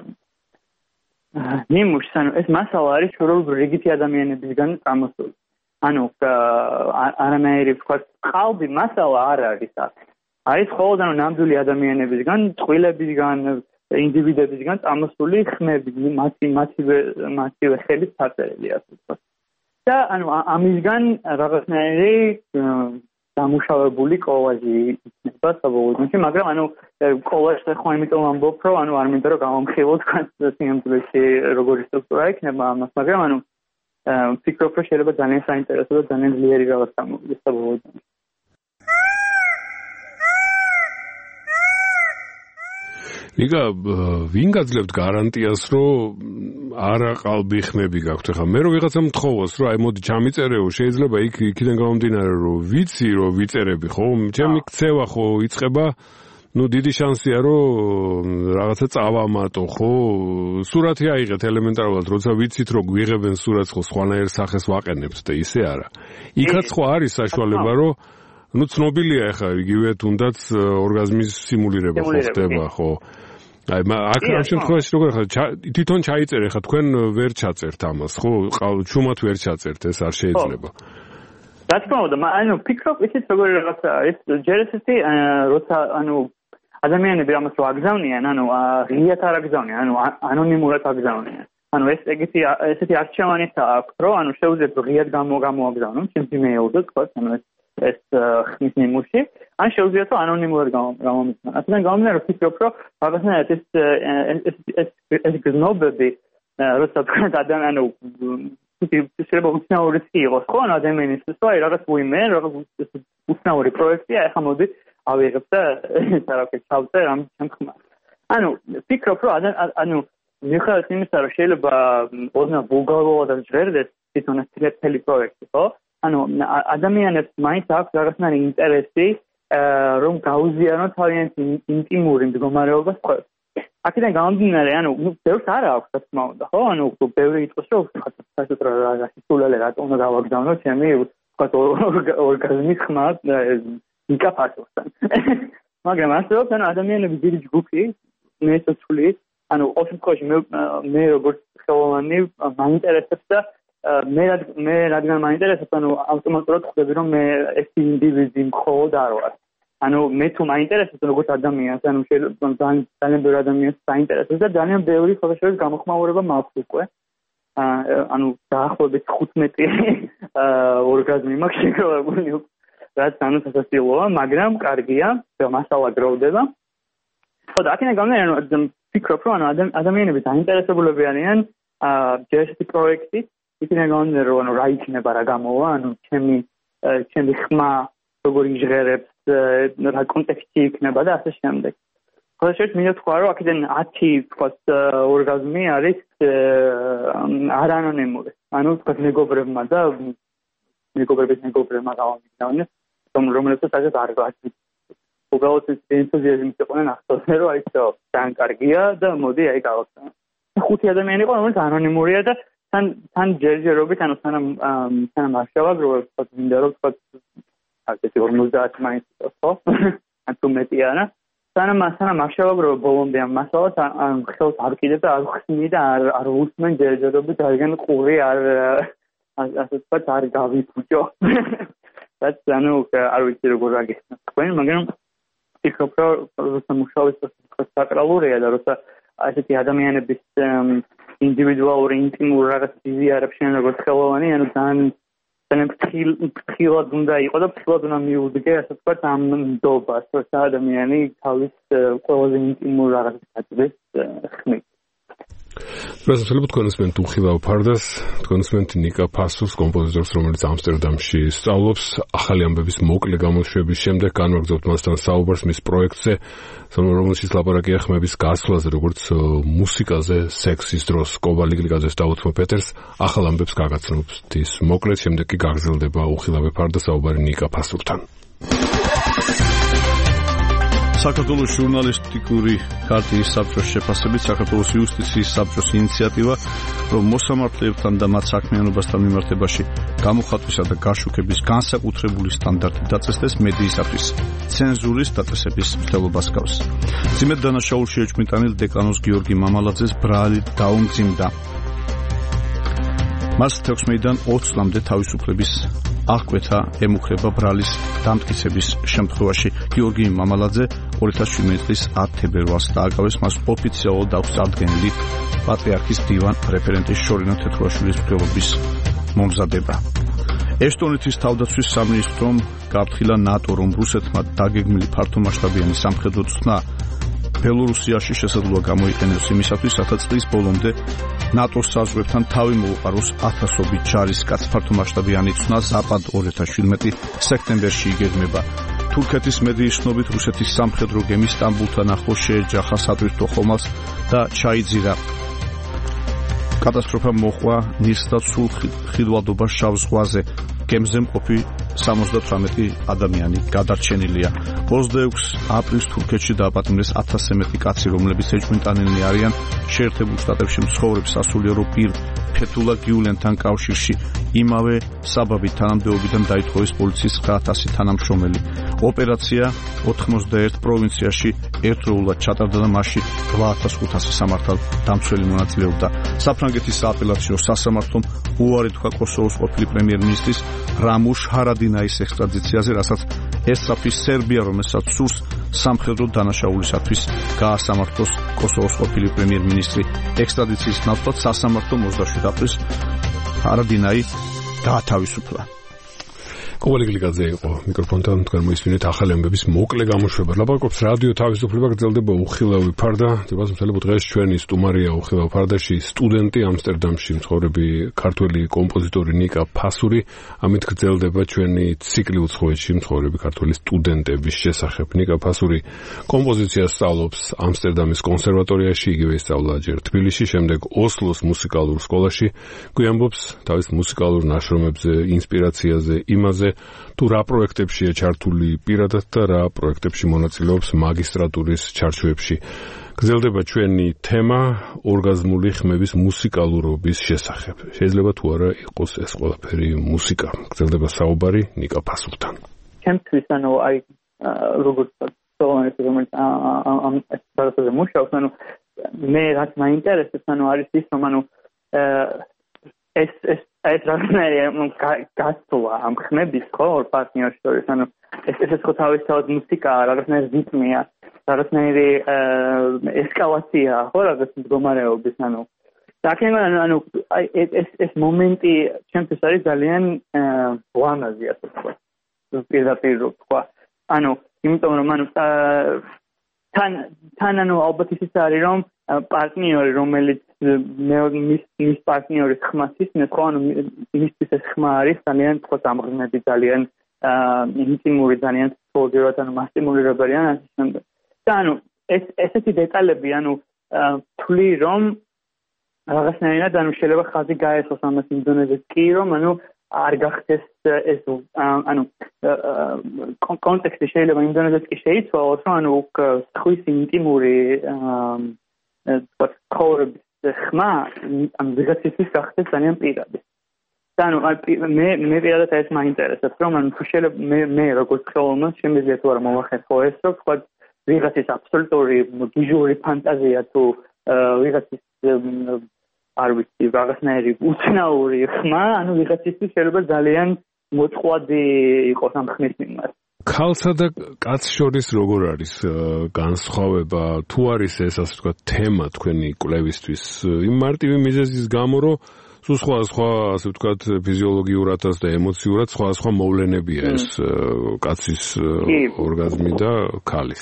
ნიმუშს, ანუ ეს მასალა არის ჩვეულებრივ რიგითი ადამიანებისგან წამოსული. ანუ არანაირი თქვა ყალბი მასალა არ არის აქ. არის მხოლოდ ანუ ნამდვილი ადამიანებისგან, წყვილებისგან, ინდივიდებისგან წამოსული ხმები, მათივე ხელით ჩაწერილი ასე ვთქვათ. და ანუ ამისგან რაღაცნაირი დამუშავებული კოლაჟი იქნება საბოლოოში, მაგრამ ანუ კოლაჟს ხო იმიტომ ამბობ, რომ ანუ არ მინდა რომ გამომხილოთ სიამოვნებაში როგორი სტრუქტურა იქნება ამას, მაგრამ ანუ ვფიქრობ, რომ შეიძლება ძალიან საინტერესო და ძალიან ძლიერი რაღაც გამოვიდეს საბოლოოში. იგა ვინ გაძლევთ გარანტიას, რომ არა ყალბი ხმები გაქვთ? ხა მე რომ ვიღაცა მთხოვოს, რომ აი მოდი ჩამიწერეო, შეიძლება იქიდან გამომდინარე, რომ ვიცი, რომ ვიწერები, ხო? ჩემი ქცევა ხო იწყება, ну დიდი შანსია, რომ რაღაცა წავამატო, ხო? სურათი აიღეთ ელემენტარულად, როცა ვიცით, რომ გვიღებენ სურათს, ხო, სხვანაირ სახეს ვაყენებთ და ისე არა. იქაც ხო არის საშუალება, რომ ну ცნობილია ახლა იგივე თუნდაც ორგაზმის სიმულირება ხო ხდება, ხო? აი აქ ამ შემთხვევაში როგორ ხარ თვითონ ჩაიწერე ხა თქვენ ვერ ჩაწერთ ამას ხო ჩუმად ვერ ჩაწერთ ეს არ შეიძლება რა თქმა უნდა ანუ ფიქრობ ისიც როგორი რაღაცა არის ჯერ ესეთი როცა ანუ ადამიანები ამას რო აგზავნიან ანუ ღიად არ აგზავნიან ანუ ანონიმურად აგზავნიან ანუ ეს ესეთი არჩევანითა აქვს რომ ანუ შეუძლებ ღიად გამოაგზავნო ჩემს იმეილზე თქვა ანუ ეს ხმის ნიმუში, ან შეუძლიათ რომ ანონიმურად გამომიწვიონ. ასეთან გამომდინარე, რომ ფიქრობ, რომ რაღაცნაირად ეს გზნობები, როცა თქვენ ანუ შეიძლება უცნაური იყოს, ხო, ანუ ადამიანისთვის, რომ აი რაღაც უიმე, რაღაც უცნაური პროექტია, ახლა მოდი ავიღებ და საერთოდ ჩავწერ ამ ხმას. ანუ ფიქრობ, რომ ანუ მიუხედავად იმისა, რომ შეიძლება ოდნავ ვულგარულად ჟღერდეს თვითონ ეს მთელი პროექტი, ხო? ანუ ადამიანებს მაინც აქვს რაღაცნაირი ინტერესი რომ გაუზიარონ თავიანთ ინტიმური მდგომარეობას ხოებს. აქედან გამომდინარე, ანუ ბევრს არ აქვს რა თქმა უნდა, ხო? ანუ ბევრი იტყვის, რომ საერთოდ რაღაცის სულელე რატომ უნდა გავაგზავნო ჩემი ვთქვათ ორგაზმის ხმა მიკაფასოსთან. მაგრამ ასე რომ ანუ ადამიანების დიდი ჯგუფი მეცოცხლი, ანუ ყოველ შემთხვევაში მე როგორც ხელოვანი მაინტერესებს და მე რადგან მაინტერესებს, ანუ ავტომატურად ხვდები, რომ მე ეს ინდივიდი მხოლოდ არ ვარ. ანუ მე თუ მაინტერესებს როგორც ადამიანს, ანუ შეიძლება ძალიან ბევრი ადამიანს საინტერესებს და ძალიან ბევრი ფოტოშოპის გამოხმაურება მაქვს უკვე. ანუ დაახლოებით 15 ორგაზმი მაქვს შეგროვებული, რაც ანუ სასაცილოა, მაგრამ კარგია, მასალა გროვდება. ხო და აქედან გამომდინარე, ანუ ფიქრობ, რომ ანუ ადამიანები დაინტერესებულები არიან ჯერ ესეთი პროექტით. იქიდან გამომდინარე, რომ ანუ რა იქნება, რა გამოვა, ანუ ჩემი ხმა როგორი ჟღერებს, რა კონტექსტი იქნება და ასე შემდეგ. ხოლო შეიძლება მინდა თქვა, რომ აქედან 10 თქვათ ორგაზმი არის არანონიმური. ანუ თქვათ მეგობრებმა და მეგობრებმა გავამიგზავნეს, რომლებსაც ასე არ გააჩნიათ. უბრალოდ ენთუზიაზმით იყვნენ ახსოვდნენ, რომ აი ხო, ძალიან კარგია და მოდი აი გავაგზავნო. 5 ადამიანი იყო, რომელიც ანონიმურია და თან ჯერჯერობით, ანუ სანამ აღშევაგროვებ, თქვათ მინდა რომ თქვათ ასეთი 50 მაინც იყოს, ხო? ან თუ მეტი არა. სანამ აღშევაგროვებ ბოლომდე ამ მასალას, ან ხელს არ კიდევ და არ ხსნი და არ უსმენ ჯერჯერობით, არგან ყური ასე თქვათ არ გავიფუჭო. რაც ანუ არ ვიცი როგორ აგიხსნათ თქვენ, მაგრამ ფიქრობ, რომ როცა მუშაობის პროცესი საკრალურია და როცა ასეთი ადამიანების ინდივიდუალური ინტიმურ რაღაც იზიარებს შენ როგორც ხელოვანი, ანუ ძალიან ფრთხილად უნდა იყოს და ფრთხილად უნდა მიუდგე, ასე ვთქვათ, ამ ნდობას, რომ ადამიანი თავის ყველაზე ინტიმურ რაღაცას აწვდის ხმით. Პრეზიდენტი თქვენსმენ უხილავ ფარდას, თქვენსმენ ნიკა ფასურს, კომპოზიტორს, რომელიც ამსტერდამში სწავლობს, ახალი ამბების მოკლე გამოშვების შემდეგ განვაგრძობთ მასთან საუბარს მის პროექტზე, რომელშიც ლაპარაკია ხმების გასვლაზე, როგორც მუსიკაზე, სექსის დროს, კოვალიგლიკაძეს და უთმო პეტერს, ახალ ამბებს გაგაცნობს ის მოკლედ, შემდეგ კი გაგრძელდება უხილავე ფარდა საუბარი ნიკა ფასურთან. საქართველოს ჟურნალისტიკური ქარტიის საბჭოს შეფასებით საქართველოს იუსტიციის საბჭოს ინიციატივა, რომ მოსამართლეებთან და მათ საქმიანობასთან მიმართებაში გამოხატვისა და გაშუქების განსაკუთრებული სტანდარტი დაწესდეს მედიისათვის ცენზურის დაწესების მცდელობას გავს. მძიმედ დანაშაულში ეჭვმიტანილ დეკანოზ გიორგი მამალაძეს ბრალი დაუმძიმდა. მას 16-დან 20 წლამდე თავისუფლების აღკვეთა ემუქრება ბრალის დამტკიცების შემთხვევაში. გიორგი მამალაძე 2017 წლის 10 თებერვალს დააკავეს მას ოფიციალურად აქვს წარდგენილი პატრიარქის დივან რეფერენტის შორინა თეთრუაშვილის მკვლელობის მომზადება. ესტონეთის თავდაცვის სამინისტრომ გააფრთხილა ნატო, რომ რუსეთმა დაგეგმილი ფართომასშტაბიანი სამხედრო წვრთნა ბელორუსიაში შესაძლოა გამოიყენოს იმისათვის, რათა წლის ბოლომდე ნატოს საზღვრებთან თავი მოუყაროს 1000-ობით ჯარისკაც. ფართომასშტაბიანი წვრთნა ზაპად 2017 სექტემბერში იგეგმება. თურქეთის მედიის ცნობით რუსეთის სამხედრო გემი სტამბულთან ახლოს შეეჯახა სატვირთო ხომალდს და ჩაიძირა. კატასტროფა მოჰყვა ნილს და სულ ხილვადობა შავ ზღვაზე. გემზე მყოფი 78 ადამიანი გადარჩენილია. 26 აპრილს თურქეთში დააპატიმრეს 1000-ზე მეტი კაცი, რომლებიც ეჭვმიტანილნი არიან შეერთებულ შტატებში მცხოვრებ სასულიერო პირ ფეთულა გიულენთან კავშირში. იმავე საბაბით თანამდებობიდან დაითხოვეს პოლიციის 9000 თანამშრომელი. ოპერაცია 91 პროვინციაში ერთდროულად ჩატარდა და მასში 8500 სამართალ დამცველი მონაწილეობდა. საფრანგეთის სააპელაციო სასამართლომ უარი თქვა კოსოვოს ყოფილი პრემიერ-მინისტრის რამუშ ჰარადინაის ექსტრადიციაზე, რასაც ესწრაფის სერბია, რომელსაც სურს სამხედრო დანაშაულისათვის გაასამართლოს კოსოვოს ყოფილი პრემიერ-მინისტრი. ექსტრადიციის ნაცვლად სასამართლომ 27 აპრილს ჰარადინაი გაათავისუფლა. კოვალიგლიკაძე იყო მიკროფონთან, თქვენ მოისმინეთ ახალი ამბების მოკლე გამოშვება. ლაპარაკობს რადიო თავისუფლება, გრძელდება უხილავი ფარდა. დიახ, დღეს ჩვენი სტუმარია უხილავ ფარდაში სტუდენტი ამსტერდამში მცხოვრები ქართველი კომპოზიტორი ნიკა ფასური. ამით გრძელდება ჩვენი ციკლი უცხოეთში მცხოვრები ქართველი სტუდენტების შესახებ. ნიკა ფასური კომპოზიციას სწავლობს ამსტერდამის კონსერვატორიაში, იგივე სწავლა ჯერ თბილისში, შემდეგ ოსლოს მუსიკალურ სკოლაში. გვიამბობს თავის მუსიკალურ ნაშრომებზე, ინსპირაციაზე, იმაზე თუ რა პროექტებშია ჩართული პირადად და რა პროექტებში მონაწილეობს მაგისტრატურის ჩარჩოებში. გრძელდება ჩვენი თემა ორგაზმული ხმების მუსიკალურობის შესახებ. შეიძლება თუ არა იყოს ეს ყველაფერი მუსიკა. გრძელდება საუბარი ნიკა ფასურთან. ჩემთვის როგორც სოლონისტი, რომელიც ამ პროცესზე მუშაობს, მე რაც მაინტერესებს, არის ის, რომ ეს რაღაცნაირი გასვლა ამ ხმების ხო ორ პარტნიორს შორის, ეს ხო თავისთავად მუსიკაა, რაღაცნაირი რიტმია, რაღაცნაირი ესკალაცია ხო რაღაც მდგომარეობის, ეს მომენტი ჩემთვის არის ძალიან ლამაზი, ასე ვთქვა, პირდაპირ ვთქვა, იმიტომ რომ თან ალბათ ისიც არის, რომ პარტნიორი, რომელიც მის პარტნიორის ხმას ისმის, ხო, მისთვის ეს ხმა არის ძალიან თქო დამღმები, ძალიან ინტიმური, ძალიან სოლიდურად, მასტიმულირებელი, ასე შემდეგ. და ესეთი დეტალები, თვლი, რომ რაღაცნაირად, შეიძლება ხაზი გაესვას ამას იმ დონეზეც კი, რომ არ გახდეს ეს კონტექსტი შეიძლება იმ დონეზეც კი შეიცვალოს, რომ ხვის ინტიმური ცხოვრების ხმა ამ ვიღაცისთვის გახდეს ძალიან პირადი. და მე პირადად ეს მაინტერესებს, რომ შეიძლება მე როგორც ხელოვანს შემიძლია თუ არა მოვახერხო ეს, რომ თქვა ვიღაცის აბსოლუტური გიჟური ფანტაზია თუ ვიღაცის არ ვიცი, რაღაცნაირი უცნაური ხმა, ვიღაცისთვის შეიძლება ძალიან მოწყვლადი იყოს ამ ხმის მიმართ. ქალსა და კაცს შორის როგორ არის განსხვავება, თუ არის ეს ასე ვთქვათ თემა თქვენი კვლევისთვის, იმ მარტივი მიზეზის გამო, რომ სულ სხვა, ასე ვთქვათ, ფიზიოლოგიურადაც და ემოციურად სხვა მოვლენებია ეს კაცის ორგაზმი და ქალის.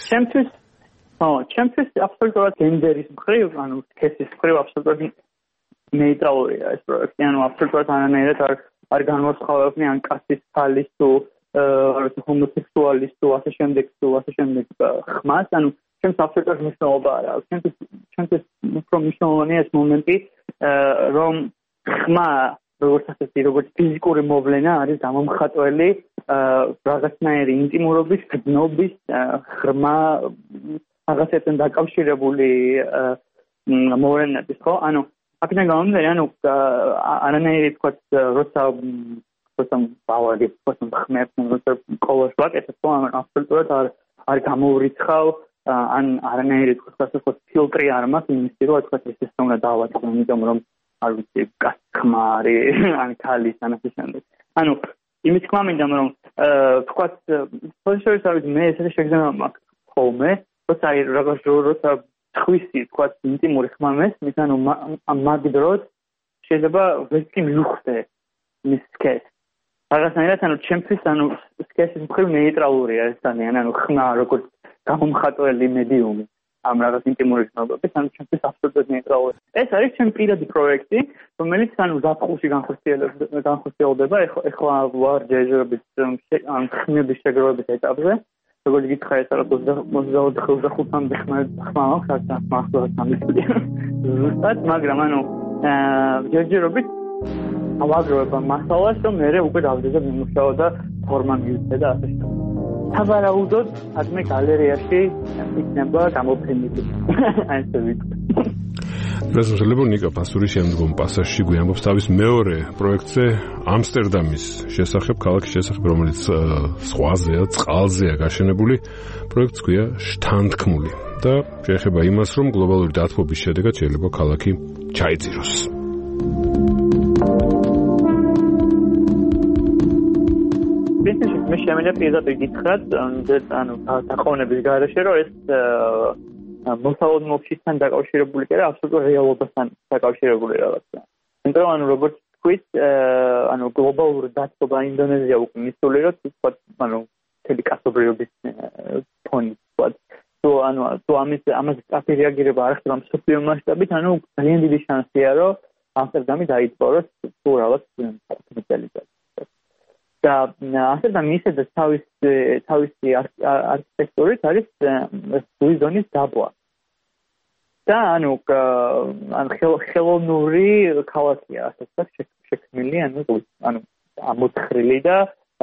ჩემთვის აბსოლუტურად გენდერის მხრივ, ანუ სქესის მხრივ აბსოლუტურად ნეიტრალურია ეს პროექტი, ანუ აბსოლუტურად არანაირად არ განვასხვავებენ ან კაცის ქალის თუ ჰომოსექსუალის თუ ასე შემდეგ ხმას, ანუ ჩემს აბსოლუტურად მნიშვნელობა არ აქვს. ჩემთვის უფრო მნიშვნელოვანია ეს მომენტი, რომ ხმა როგორც ფიზიკური მოვლენა არის გამომხატველი რაღაცნაირი ინტიმურობის, გრძნობის, ღრმა რაღაცებთან დაკავშირებული მოვლენების, ხო? ანუ აქედან გამომდინარე, ანუ არანაირი თქვათ, როცა ბავშვი ხმებს, როცა კოლას ვაკეთებ, ხო, აბსოლუტურად არ გამოვრიცხავ, ან არანაირი თქვათ, ფილტრი არ მაქვს იმის, რომ თქვათ ეს უნდა დავაწყო, იმიტომ რომ არ ვიცი, ხმა არის, ან ქალის ან ასე შემდეგ. ანუ იმის თქმა მინდა, რომ თქვათ, პოზიციებს არის მე ესეთი შეგრძნება მაქვს ხოლმე, როცა ხვისი, თქვათ, ინტიმური ხმა მესმის, ანუ მაგ დროს შეიძლება ვერც კი მივხვდე მის სქესს. რაღაცნაირად, ანუ ჩემთვის, ანუ სქესის მხრივ ნეიტრალურია ეს ძალიან, ანუ ხმა როგორც გამომხატველი მედიუმი ამ რაღაც ინტიმური ხმების, ანუ ჩემთვის აბსოლუტურად ნეიტრალურია. ეს არის ჩემი პირადი პროექტი, რომელიც ანუ ზაფხულში განხორციელდება, ეხლა ვარ ჯერჯერობით ამ ხმების შეგროვების ეტაპზე. როგორც გითხრა, ეს არის 25-მდე ხმა აქვს, არც მახსოვს ამის ზუსტად, მაგრამ ანუ ჯერჯერობით ავაგროვებ მასალას, რომ მე უკვე დავდეზე მიმუშაო და ფორმა მივიცე და ასე შემდეგ. სავარაუდოდ, ადმე გალერეაში იქნება გამოფენილი. აი ესე ვიტყვი. რასაშლება ნიკა პასურის შემდგომ პასაჟში გვიამბობს თავის მეორე პროექტზე ამსტერდამის შესახებ, ქალაქის შესახებ, რომელიც ზღვაზეა, წყალზეა გაშენებული. პროექტს ქვია შთანთქმული და შეეხება იმას, რომ გლობალური დათბობის შედეგად შეიძლება ქალაქი ჩაიძიროს. მე შემიძლია პირადად გითხრათ, ანუ დაყოვნების გარეშე, რომ ეს მოსალოდ მოფშისთან დაკავშირებული კი არა, აბსოლუტურ რეალობასთან დაკავშირებული რაღაცა. იმიტომ რომ ანუ როგორც თქვით, ანუ გლობალური დათბობა ინდონეზია უკვე მისული, რომ თქვათ, ანუ მთელი კაცობრიობის ფონი, თქვათ, თუ ამაზე სწრაფი რეაგირება არ ხდება მსოფლიო მასშტაბით, ანუ ძალიან დიდი შანსია, რომ ამსტერდამი დაიწყოს თუ რაღაც სპეციალიზაცია. და ამსტერდამი ისედაც თავისი არქიტექტურით არის ზღვის ზონის დაბლა. და ანუ ხელოვნური ქალაქია, ასე ვთქვათ, შექმნილი, ანუ ამოთხრილი და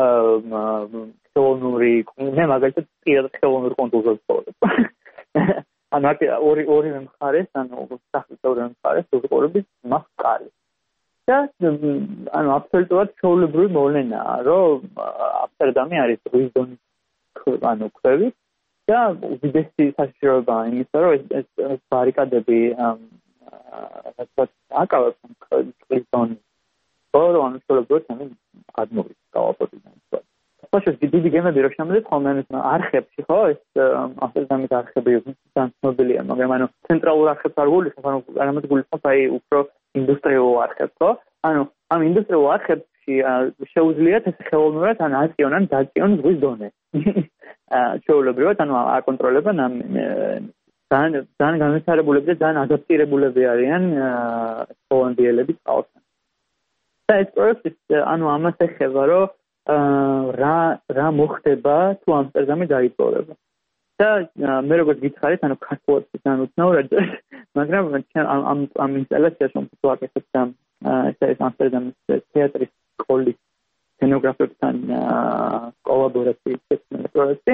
ხელოვნური, მე მაგალითად პირადად ხელოვნური კონტურზე ვცხოვრობ. ანუ ორივე მხარეს, ანუ სახლის ორივე მხარეს უყურების მასკარი. და ანუ აბსოლუტურად ჩვეულებრივი მოვლენაა, რომ ამსტერდამი არის ზღვის ზონის ანუ ქვევით და უდიდესი საშიშროებაა იმისა, რომ ეს ბარიკადები რასაც აკავებს ზღვის ზონის. ბოლო ანუ ჩვეულებრივად ანუ გადმოვიდა კალაპოტიდან. საშუალო დიდი გემები რო შემოდით ხოლმე არხებში, ხო, ეს ამსტერდამის არხები ძალიან ცნობილია, მაგრამ ანუ ცენტრალურ არხებს არ გულისხმობ, ანუ არამედ გულისხმობ აი უფრო ინდუსტრიულ არხებს, ხო? ანუ ამ ინდუსტრიულ არხებში შეუძლიათ ეს ხელოვნურად ან აწიონ დაწიონ ზღვის ზონე. ჩვეულებრივად ანუ აკონტროლებენ ძალიან განვითარებულები და ძალიან ადაპტირებულები არიან ჰოლანდიელები წყალთან. და ეს პროექტი ანუ ამას ეხება, რომ რა მოხდება თუ ამსტერდამი დაიწორება. და მე როგორც გითხარით, ანუ ქართულად განუცნაურად, მაგრამ ამ ინსტალაციაში რომ ვაკეთებ და ეს ამსტერდამის თეატრის სკოლის სცენოგრაფებთან კოლაბორაციით შექმნილი პროექტი.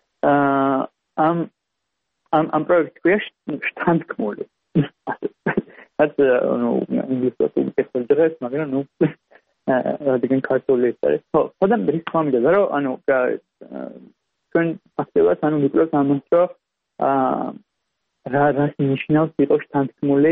ამ პროექტს ქვია შთანთქმული. რაც ანუ ინგლისურად უწევს, მაგრამ ნუ რადგან ქართული ის არის. ხო, და რის თქმა უნდა, რომ ანუ ჩვენ ფაქტობრივად ანუ ვიკვლევთ ამას, რომ რას ნიშნავს იყოს შთანთქმული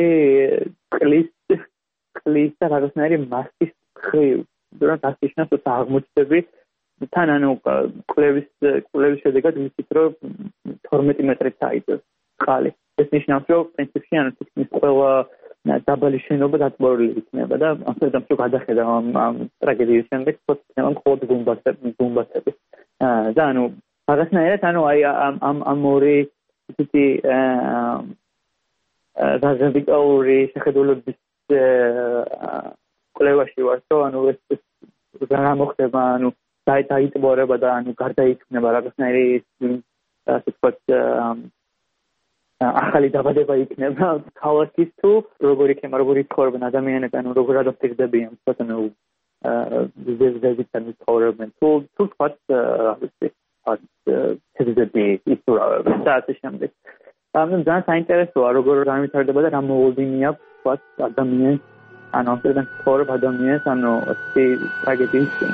წყლის და რაღაცნაირი მასის მხრივ. რა ნიშნავს ეს აღმოჩნდები თან ანუ კვლევის შედეგად ვიცით, რომ 12 მეტრით აიწევს წყალი. ეს ნიშნავს, რომ პრინციპში ანუ თითქმის ყველა დაბალი შენობა დაწმორილი იქნება და ამიტომ თუ გადახედა ამ ტრაგედიის შემდეგ ხოთქნება მხოლოდ გუმბათები და ანუ რაღაცნაირად ანუ აი ამ ორი ისეთი რადიკალური შეხედულების კვლევაში ვარ, რომ ანუ ეს რა მოხდება, ანუ დაიწმორება და ანუ გარდაიქმნება რაღაცნაირი ასე ვთქვათ ახალი დაბადება იქნება ქალაქის თუ როგორ იქნება, როგორ ცხოვრობენ ადამიანები, ანუ როგორ ადაპტირდებიან ვთქვათ ანუ ზედიზებთან ცხოვრობენ თუ ვთქვათ თეზები ისურავენ და ასე შემდეგ. ამიტომ ძალიან საინტერესოა როგორ განვითარდება და რა მოვლენი აქვს ვთქვათ ადამიანს ანუ ამერიკაში ცხოვრობ ადამიანს ანუ ეს ტრაგედიის წინ.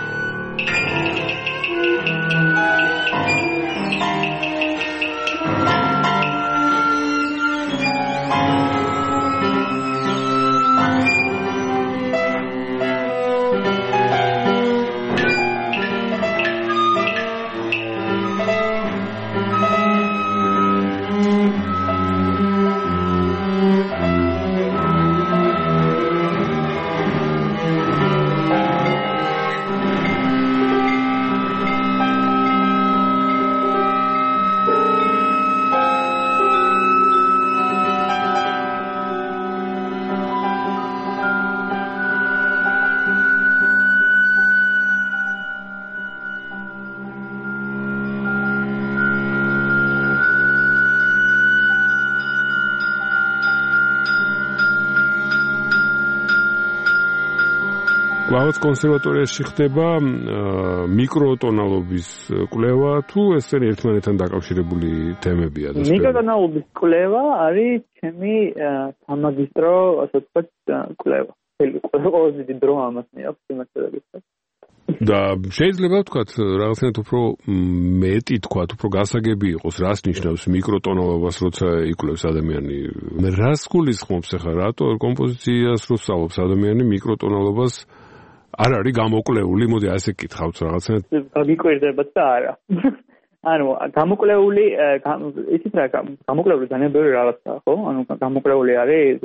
კლავაც კონსერვატორიაში ხდება მიკროტონალობის კვლევა თუ ესენი ერთმანეთთან დაკავშირებული თემებია და მიკროტონალობის კვლევა არის ჩემი სამაგისტრო ასე ვთქვათ კვლევა. ყველაზე დიდი დრო ამას მეაქვს იმასთან. და შეიძლება ვთქვათ რაღაცნაირად უფრო მეტი თქვათ, უფრო გასაგები იყოს, რას ნიშნავს მიკროტონალობას, როცა იკვლევს ადამიანი. რას გულისხმობს ახლა, რატო კომპოზიციას რო სწავლობს ადამიანი მიკროტონალობას არ არის გამოკვლეული, მოდი ასე კითხავთ რაღაცნაირად. გიკვირდებათ და არა. ანუ გამოკვლეული ისიც რა გამოკვლეული ძალიან ბევრი რაღაცაა, ხო? ანუ გამოკვლეული არის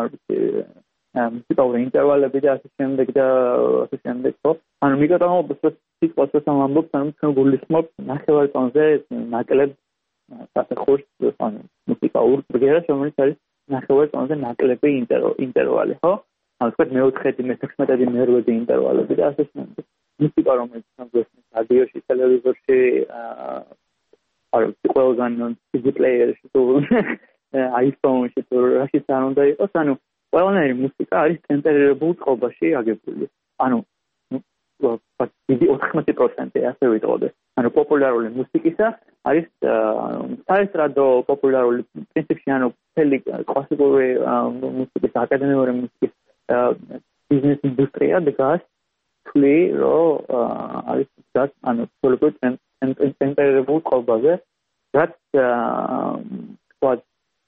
მუსიკალური ინტერვალები და ასე შემდეგ და ასე შემდეგ, ხო? ანუ მიკროტონალობას სიტყვას ამბობთ, ანუ ჩვენ გულისხმობთ ნახევარტონზე ნაკლებ საფეხურს, ანუ მუსიკალურ ბგერას, რომელიც არის ნახევარტონზე ნაკლები ინტერვალი, ხო? ანუ თქვენ მე-4-დი, მე-16-დი, მე-8-დი ინტერვალები და ასე შემდეგ. მუსიკა რომელიც გვესმის რადიოში, ტელევიზორში, ყველგან CD პლეიერში თუ iPhone-ში თუ რაში არ უნდა იყოს, ანუ ყველანაირი მუსიკა არის ტემპერირებულ წყობაში აგებული. ანუ დიდი 80% ასე ვიტყოდეს. ანუ პოპულარული მუსიკისა არის საესტრადო პოპულარული პრინციპში, ანუ მთელი კლასიკური მუსიკის, აკადემიური მუსიკის ბიზნეს ინდუსტრია დგას თვლი, რომ არის დგას ანუ ტემპერირებულ წყობაზე, რაც თქვათ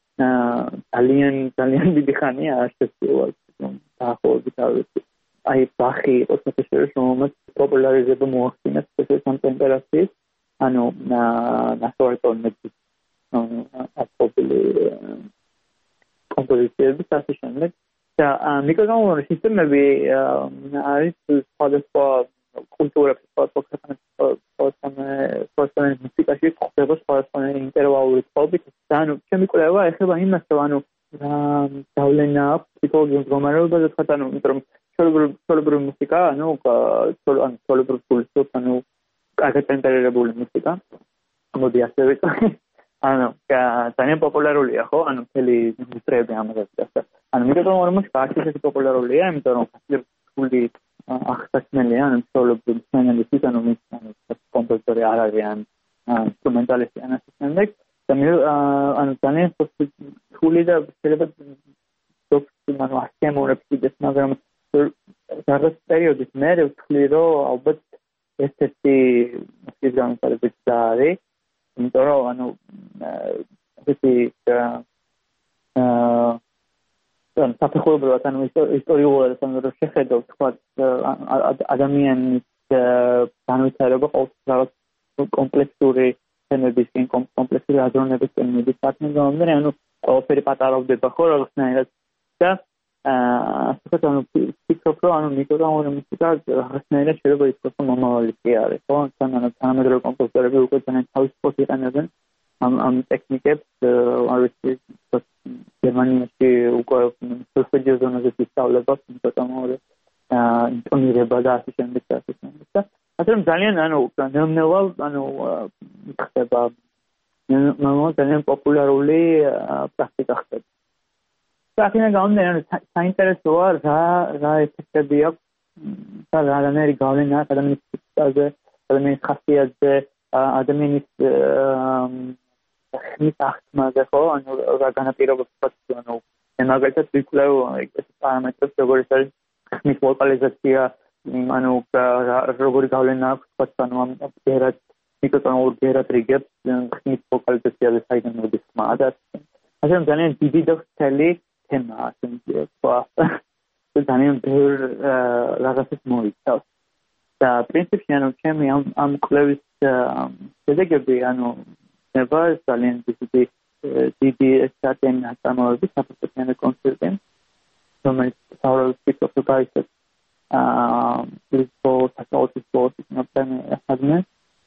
ძალიან დიდი ხანია არ შეცვლა დაახლოებით აი ბახი იყო შესაძლოა რომ პოპულარიზება მოახდინეს ეს ამ ტემპერატურის ანუ ნახევარტონების აპოპული კომპოზიციების ასე შემდეგ და მიკროტონალური სისტემები არის სხვადასხვა კულტურებში სხვადასხვა მუსიკაში ხდება სხვადასხვა ინტერვალური წყობით და ანუ ჩემი კვლევა ეხება იმას რომ ანუ დავლენა აქვს ფსიქოლოგიურ მდგომარეობაზე თქვა ანუ იმიტომ რომ სოლებრივი მუსიკა ანუ სოლებრივი გულისხმობს ანუ კარგად ტემპერირებული მუსიკა მოდი ასე ვიტყვი ანუ ძალიან პოპულარულია ხო ანუ მთელი ინდუსტრიები ამაზე და ანუ მიკროტონალური მუსიკა არც პოპულარულია იმიტომ რომ ფული ახსნელია ანუ სოლებრივი სცენარისტი ანუ კომპოზიტორი არ არიან ინსტრუმენტალისტი ან ასე შემდეგ და მე ანუ ძალიან ფული და შეიძლება ანუ ასემორებს იდეს მაგრამ რაღაც პერიოდის მერე ვთვლი რომ ალბათ ესეთი მუსიკის განვითარების არის იმიტომ რომ ანუ ესეთი საფეხურებრივად ანუ ისტორიულად ანუ რომ შეხედავ თქვა ადამიანის განვითარება ყოველთვის რაღაც კომპლექსური თემების კომპლექსური აზროვნების თემების საქმე გამომდინარე ანუ ყველაფერი პატარავდება ხო რაღაცნაირად და ასეთ ანუ ფიქრობ რომ ანუ მიკროფონური მუსიკა რაღაცნაირად შეიძლება ითქვას რომ მომავალი კი არის ხო თანამედროვე კომპოზიტორები უკვე ძალიან თავისუფლად იყენებენ ამ ტექნიკებს არის გერმანიაში უკვე სოლფეჯიო ზონაზე ისწავლება მიკროფონური ინტონირება და ასე შემდეგ და ასე შემდეგ და ასე რომ ძალიან ანუ ნელ-ნელა ანუ ხდება ძალიან პოპულარული პრაქტიკა ხდება აქედან გამომდინარე საინტერესოა რა ეფექტები აქვს და რანაირი გავლენა აქვს ადამიანის ფსიქიკაზე, ადამიანის ხასიათზე, ადამიანის ხმის აღქმაზე, ხო? ანუ რა განაპირობებს ანუ მაგალითად ვიკვლევ ეს პარამეტრებს, როგორიც არის ხმის ვოკალიზაცია, ანუ როგორი გავლენა აქვს ანუ ამ ბერად მიკროფონულ ბერად რიგებს ხმის ვოკალიზაციაზე საიდან მოდის ხმა და ასე რომ ძალიან დიდი და მთელი თემა ასეთია ძალიან ბევრ რაღაცას მოიცავს და პრინციპში ანუ ჩემი ამ კვლევის შედეგები ანუ ნება ძალიან დიდი სტატიანი ნაწარმოები საფორტეპიანო კონცერტი რომელიც საუბრობს ფიქრობთ ის პოსტ ნაპრემი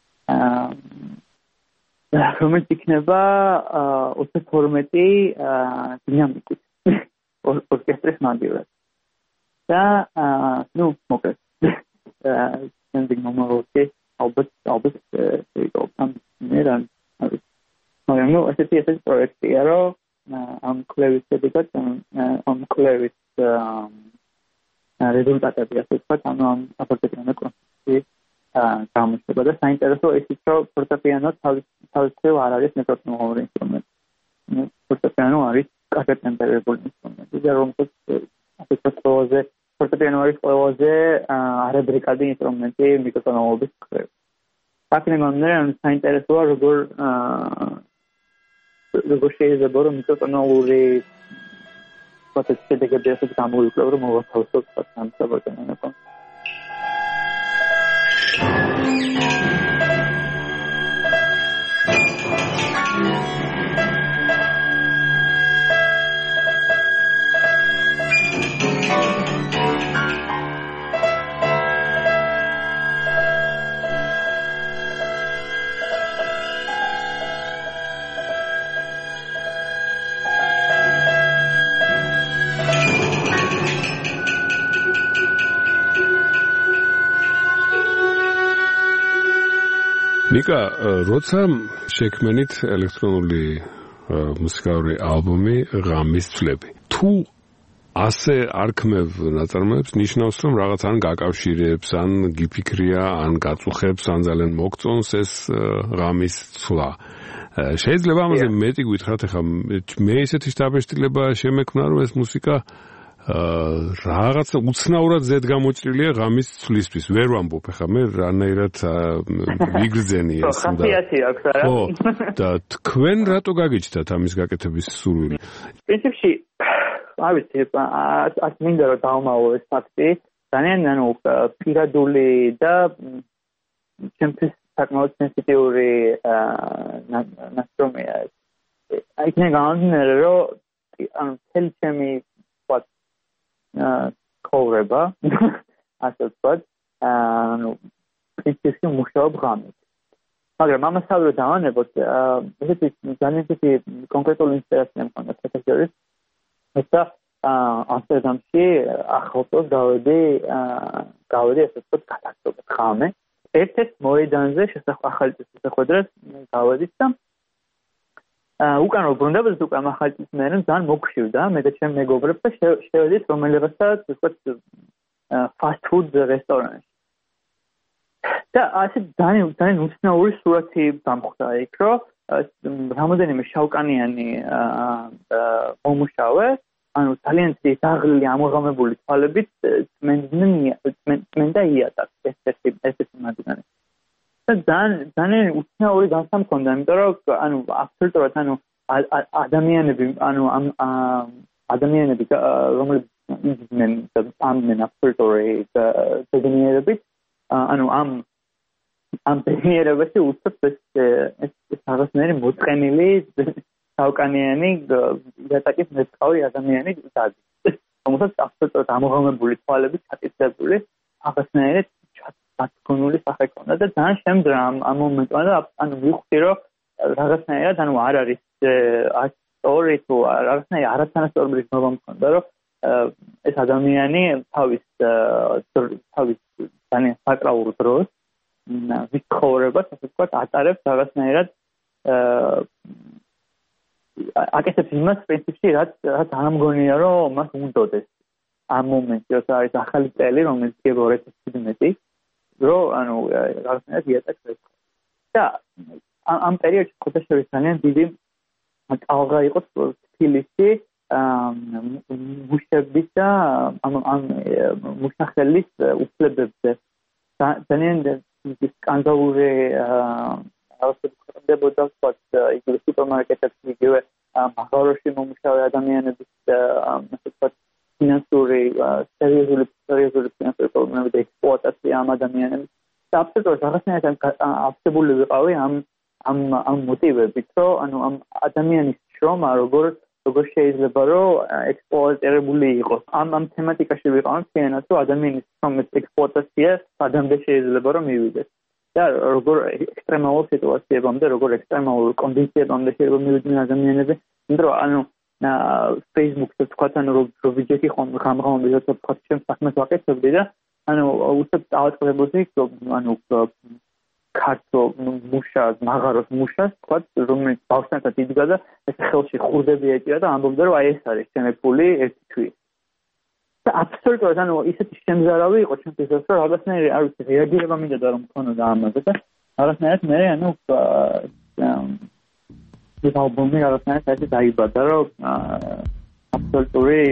რომელიც იქნება 32 დინამიკით ორკესტრის მაგივრად და ნუ მოკლედ სენდინგ მომავალში ალბათ შეიწყო მერან მაგრამ ნუ ესეთი პროექტია რომ ამ კლევის შედეგად ამ კლევის რეზულტატები ასე ვთქვათ ანუ ამ საფორტეპიანო კონცერტი გამოჩნდება და საინტერესო ისიც რომ ფორტეპიანო თავისუფლად არ არის მიკროფონური ინსტრუმენტი ფორტეპიანო არის კარგად ტემპერირებული ინსტრუმენტი და რომელსაც ასე ვთქვათ ფორტეპიანო არის ყველაზე არაბრიკადი ინსტრუმენტი მიკროფონობის მხრივ. აქედან გამომდინარე საინტერესოა როგორ შეიძლება რომ მიკროფონული პროცესის შედეგები ასე გამოვიკლებ რომ მოვათავსოთ ამ საფორტეპიანო კონცერტს. ნიკა, როცა შექმენით ელექტრონული მუსიკალური ალბომი ღამის ცვლები. თუ ასე არ ქმევ ნაწარმოებს, ნიშნავს რომ რაღაც ან გაკავშირებს, ან გიფიქრია, ან გაწუხებს, ან ძალიან მოგწონს ეს ღამის ცვლა. შეიძლება ამაზე მეტი გითხრათ, ახლა მე ისეთი დაბეჭდილება შემექმნა, რომ ეს მუსიკა რაღაცა უცნაურად ზედგამოჭრილია ღამის ცვლისთვის. ვერ ვამბობ ახლა მე რანაირად ვიგრძენი ეს და ხასიათი აქვს არა? ხო, და თქვენ რატო გაგიჩნდათ ამის გაკეთების სურვილი? პრინციპში არ ვიცი, არ მინდა რომ დავმაო ეს ფაქტი. ძალიან ანუ პირადული და ჩემთვის საკმაოდ სენსიტიური ნაშრომია. იქნება გამომდინარე რომ ანუ მთელი ჩემი ცხოვრება ასე ვთქვათ ანუ პრინციპში მუშაობ ღამით მაგრამ ამასავე რომ დავანებოთ ესეთი ძალიან ისეთი კონკრეტული ინტერესია მქონდა საერთოდ ესა ამსტერდამში ახალწლს გავედი ასე ვთქვათ გასართობად ღამე ერთ-ერთ მოედანზე ახალი წლის შესახვედრად გავედით და უკან რო ბრუნდებოდით უკან ახალი წლის მერე ძალიან მოგხივდა მე და ჩემი მეგობრები და შევედით რომელიღაცა ვთქვათ fast food რესტორანში და ასე ძალიან უცნაური სურათი დამხვდა იქ რომ რამოდენიმე შავკანიანი მომუშავე ანუ ძალიან ძაღლი ამოღამებული თვალებით მენდა იატაკს ესეთი მადგანი და ძალიან უცნაური განსა მქონდა იმიტომ რომ ანუ აბსოლუტურად ანუ ადამიანები ანუ ამ ადამიანები რომლებიც იძნენ და ამენ აბსოლუტური ბედნიერებით ანუ ამ ბედნიერებაში უცებ ეს რაღაცნაირი მოწყენილი საუკანიანი იატაკის მეწყავი ადამიანი დადის. რომელსაც აბსოლუტურად ამოღამებული თვალებით ჩაკისრებული აღსნაირად ჩათქმული სახე ქონდა და ძალიან შემდგარ ამ მომენტმა და ანუ ვიხდი რომ რაღაცნაირად ანუ არ არის ასწორი თუ რაღაცნაირად არათანასწორობის ნორმა მქონდა რომ ეს ადამიანი თავის ძალიან საკრაულ დროს ვის ცხოვრებას ასე ვთქვათ ატარებს რაღაცნაირად აკეთებს იმას პრინციპში რაც არ მგონია რომ მას უნდოდეს ამ მომენტში როცა არის ახალი წელი რომელიც გება 2017 რომ ანუ რაღაცნაირად იატაკს და ამ პერიოდში ხოთაშორის ძალიან დიდი ტალღა იყო თბილისში მუშების და ამ მუშახელის უფლებებზე ძალიან სკანდალური ხდებოდა ვთქვათ იგივე სუპერმარკეტებში იგივე მაღაროში მომუშავე ადამიანების ასე ვთქვათ ფინანსური სერიოზული ფინანსური პრობლემები და ექსპლუატაცია ამ ადამიანების და აბსოლუტურად რაღაცნაირად აფსებული ვიყავი ამ მოტივებით რომ ანუ ამ ადამიანის შრომა როგორ შეიძლება რომ ექსპლუატირებული იყოს ამ თემატიკაში ვიყავი მთლიანად რომ ადამიანის შრომის ექსპლუატაცია სადამდე შეიძლება რომ მივიდეს და როგორ ექსტრემალურ სიტუაციებამდე, როგორ ექსტრემალურ კონდიციებამდე შეიძლება მივიდნენ ადამიანები, იმიტომ რომ ანუ Facebook-ზე თქვათ, ანუ რომ ვიჯეტი ხომ როცა თქვათ ჩემს საქმეს ვაკეთებდი და ანუ უცებ დავაწყდებოდი, ანუ ქართულ მუშას, მაღაროს მუშას, თქვათ, რომელიც ბავშვთან იდგა და ეს ხელში ხურდები ეჭირა და ამბობდა, რომ აი ეს არის ჩემი ფული ერთი თვის. და აბსოლუტურად ანუ ისეთი შემზარავი იყო ჩემთვის რომ რაღაცნაირი არ ვიცი რეაგირება მინდოდა რომ მქონოდა ამაზე და რაღაცნაირად მე ანუ ეს ალბომი რაღაცნაირად ასე დაიბადა რომ აბსოლუტური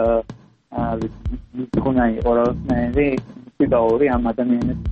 მithuna იყო რაღაცნაირი მუსიკალური ამ ადამიანებს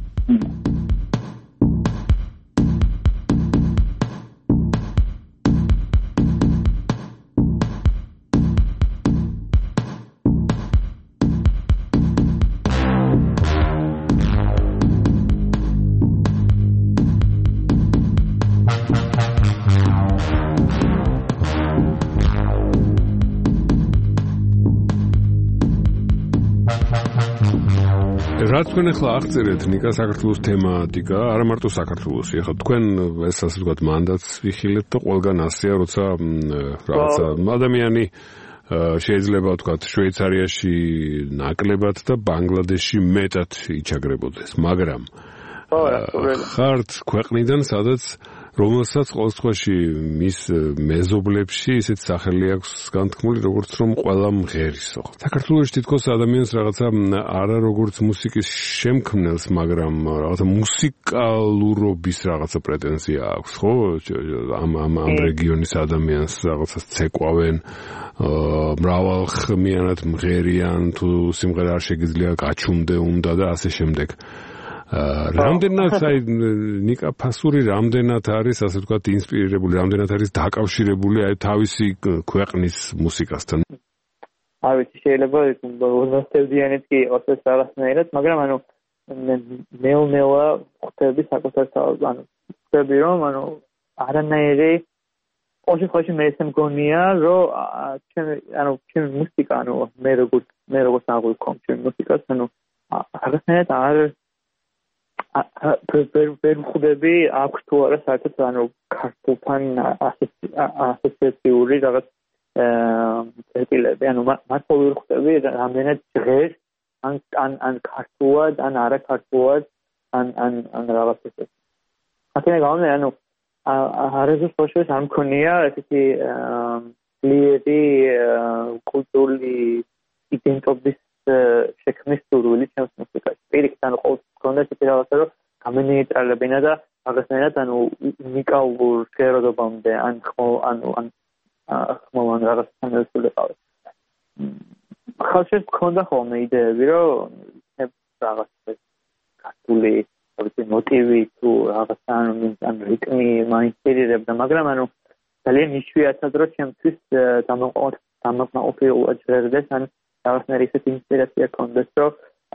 რაც თქვენ ახლა აღწერეთ ნიკა საქართველოს თემატიკა, არა მარტო საქართველოსი, ახლა თქვენ ეს ასე ვთქვათ მანდატს ვიხილეთ და ყველგან ასეა, როცა რაღაცა ადამიანი შეიძლება ვთქვათ შვეიცარიაში ნაკლებად და ბანგლადეშში მეტად იჩაგრებოდეს, მაგრამ ხართ ქვეყნიდან, სადაც რომელსაც ყოველ შემთხვევაში მის მეზობლებში ისეთ სახელი აქვს განთქმული, როგორც რომ ყველა მღერისო. საქართველოში თითქოს ადამიანს რაღაცა არა როგორც მუსიკის შემქმნელს, მაგრამ რაღაცა მუსიკალურობის რაღაცა პრეტენზია აქვს, ხო? ამ რეგიონის ადამიანს რაღაცას ცეკვავენ, მრავალხმიანად მღერიან, თუ სიმღერა არ შეგიძლია გაჩუმდე უნდა და ასე შემდეგ. რამდენად აი ნიკა ფასური რამდენად არის ასე ვთქვათ ინსპირირებული, რამდენად არის დაკავშირებული აი თავისი ქვეყნის მუსიკასთან. არ ვიცი, შეიძლება უზნასტევდიანიც კი იყოს ეს რაღაცნაირად, მაგრამ ანუ ნელ-ნელა ხვდები საკუთარ ანუ ხვდები რომ ანუ არანაირი ოშიხოში მე ესე მგონია რომ ჩემი მუსიკა ანუ მე როგორც აღვიქვამ ჩემი მუსიკას ანუ რაღაცნაირად არ ვერ ხვდები აქვს თუ არა საერთოდ ანუ ქართულთან ასოციაციური რაღაც წერტილები ანუ მართლა ვერ ხვდები რამდენად ჟღერს ან ქართულად ან არა ქართულად ან რაღაც ესე აქედან გამომდინარე ანუ არასდროს ბავშვებს არ მქონია ესეთი ძლიერი კულტურული იდენტობის შექმნის სურვილი ჩემს მუსიკაში. პირიქით ანუ ყოველთვის მქონდა ესეთი რაღაცა რომ გამენეიტრალებინა და რაღაცნაირად ანუ უნიკალურ ჟღერადობამდე ან ხმოვან რაღაცთან ესულიყავი. ხალხში მქონდა ხოლმე იდეები რომ რაღაც ქართული მოტივი თუ რაღაცა ანუ რიტმი მაინტერესებდა, მაგრამ ანუ ძალიან იშვიათად რომ ჩემთვის დამოკმაყოფილებლად ჟღერდეს ან რაღაცნაირი ისეთი ინსპირაცია ქონდეს, რომ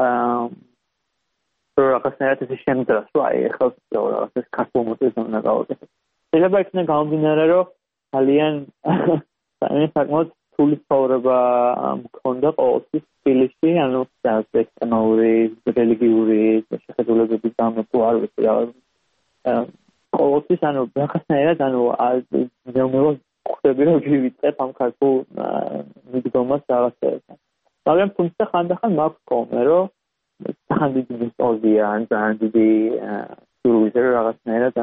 რაღაცნაირად ესე შემდგრას, რომ აი ახლა რაღაც ქართულ მუსიკას უნდა გავაკეთო. შეიძლება იქნება გამომდინარე, რომ ძალიან საკმაოდ რთული ცხოვრება მქონდა ყოველთვის თბილისში, ანუ ეკონომიკური, რელიგიური შეხედულებების გამო თუ არ ვიცი რა. ყოველთვის ანუ რაღაცნაირად ნელ-ნელა ხვდები რომ ვივიწყებ ამ ქართულ მიდგომას რაღაცებთან. მაგრამ თუმცა ხანდახან მაქვს ხოლმე რომ ძალიან დიდი ნოსტალგია ან ძალიან დიდი სურვილი რაღაცნაირად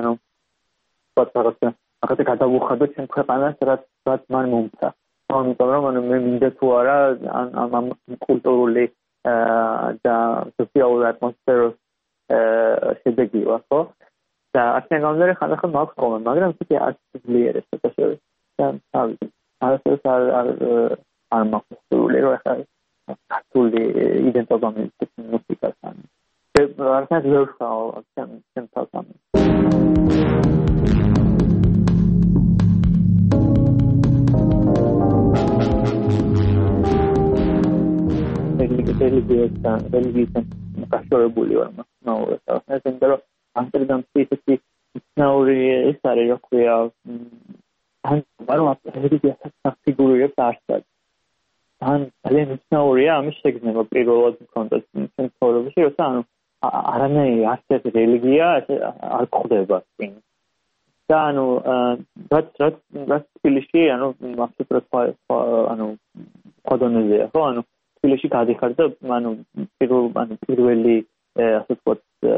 რაღაცა გადავუხადო ჩემ ქვეყანას რაც მან მომცა. ამიტომ რომ მე მინდა თუ არა ამ კულტურული და სოციალური ატმოსფეროს შედეგი ვარ, ხო? და აქედან გამომდინარე ხანდახან მაქვს ხოლმე, მაგრამ ისეთი არც ძლიერ ეს შეხება. არასდროს არ მაქვს სურვილი რომ ახლა ქართული იდენტობა მივიწყო მუსიკასთან. არასდროს ვერ ვხავ ჩემ თავთან. რელიგიისთან გაშორებული ვარ მასწავლებლად. ეს იმიტომ რომ ამსტერდამში ისეთი ნაური ეს არის რა ქვია ანუ რელიგიასაც საფიგურირებს არსად. ძალიან ნაურია ამის შეგრძნება პირველად მქონდეს ჩემ ცხოვრებაში, როცა არანაირი არც ერთი რელიგია არ გვხვდება წინ. და რაც თბილისში აბსოლუტურად სხვა დონეზეა, ხო? თბილისში გადიხარ და პირველი ასე ვთქვათ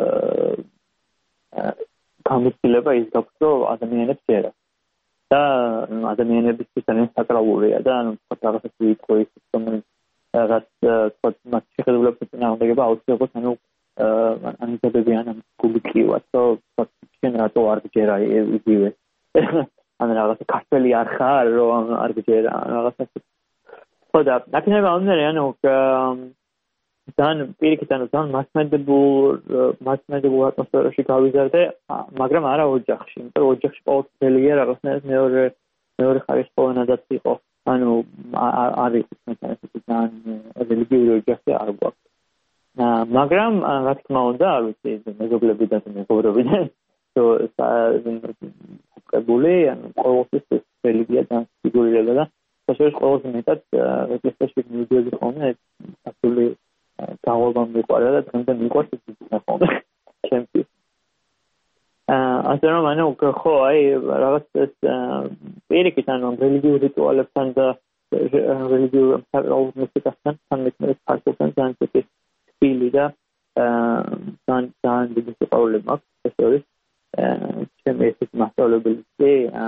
გამოცდილება ის გაქვს რომ ადამიანებს ჯერა და ადამიანებისთვის ძალიან საკრალურია და რაღაცა ვიტყვი ის რაღაც ვთქვათ მათ შეხედულებებს წინააღმდეგება აუცილებლად ანიზებებიან ამ გულიკივას რომ შენ რატო არ გჯერა იგივე ან რაღაცა ქართველი არ ხარ რომ არ გჯერა რაღაცა ხოდა აქედან გამომდინარე ძალიან პირიქით ძალიან მასმედებულ ატმოსფეროში გავიზარდე, მაგრამ არა ოჯახში, იმიტომ რომ ოჯახში ყოველთვის რელიგია რაღაცნაირად მეორე ხარისხოვანადაც იყო. არ იყო ძალიან რელიგიური ოჯახი არ გვაქვს. მაგრამ რა თქმა უნდა, არ ვიცი, მეზობლებიდან და მეგობრებიდან, წებული, ყოველთვის რელიგია ძალიან ფიგურირება და საშუალო ყველაზე მეტად ეკლესიაში მივიდოდი ხოლმე ასული გავალვა მიყვარა და დღემდე მიყვარს ის ხოლმე ჩემთვის. ასე რომ ხო რაღაც ეს პირიქით რელიგიურ რიტუალებთან და რელიგიურ მუსიკასთან სამეთმეტ ფარგლთან ძალიან თბილი და ძალიან დიდი სიყვარული მაქვს ეს არის ჩემი ესეთ მასწავლებლები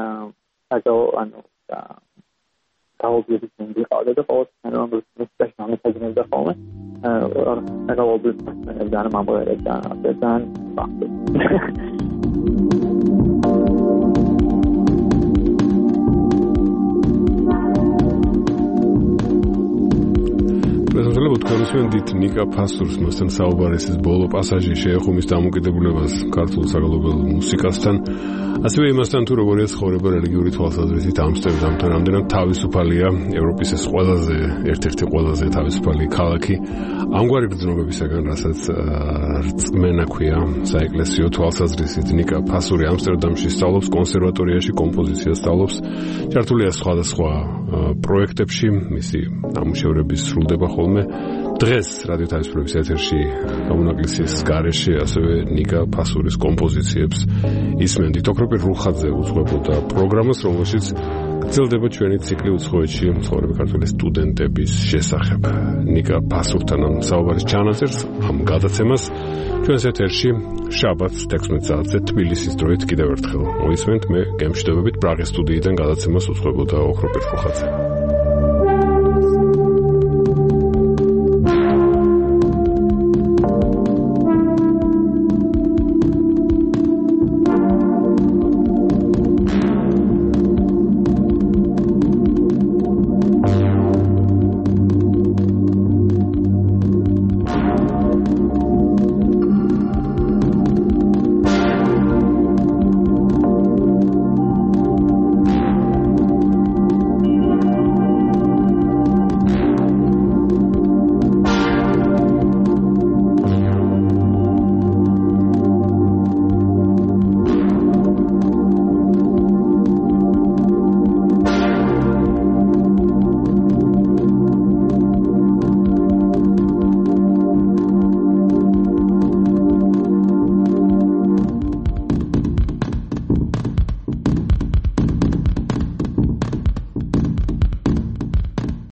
გაუგებით მივიყავდა და ყოველთვის მუსიკაში გამოსაძნებდა ხოლმე გაუგებით ძალიან მომღერებდა და ძალიან პრეზენტებთ კონსვენდით ნიკა ფასურს მასთან საუბარისის ბოლო პასაჟი შეეხუმის დამოკიდებულებას ქართულ საგალობელ მუსიკასთან ასევე იმასთან თუ როგორია ცხოვრება რელიგიური თვალსაზრისით ამსტერდამთან რამდენად თავისუფალია ევროპის ეს ერთ-ერთი ყველაზე თავისუფალი ქალაქი ამგვარი გრძნობებისაგან რასაც რწმენა ქვია საეკლესიო თვალსაზრისით ნიკა ფასური ამსტერდამში სწავლობს კონსერვატორიაში კომპოზიციას სწავლობს ჩართულია სხვადასხვა პროექტებში მისი ნამუშევრების სრულდება ხოლმე დღეს რადიო თავისუფლების ეთერში გამონაკლისის გარეშე ასევე ნიკა ფასურის კომპოზიციებს ისმენდით ოქროპირ რუხაძე უძღვებოდა პროგრამას რომელშიც გრძელდება ჩვენი ციკლი უცხოეთში მცხოვრები ქართველი სტუდენტების შესახებ ნიკა ფასურთან საუბარის ჩანაწერს ამ გადაცემას ჩვენს ეთერში შაბათს 16 საათზე თბილისის დროით კიდევ ერთხელ მოისმენთ მე გემშვიდობებით პრაღის სტუდიიდან გადაცემას უძღვებოდა ოქროპირ რუხაძე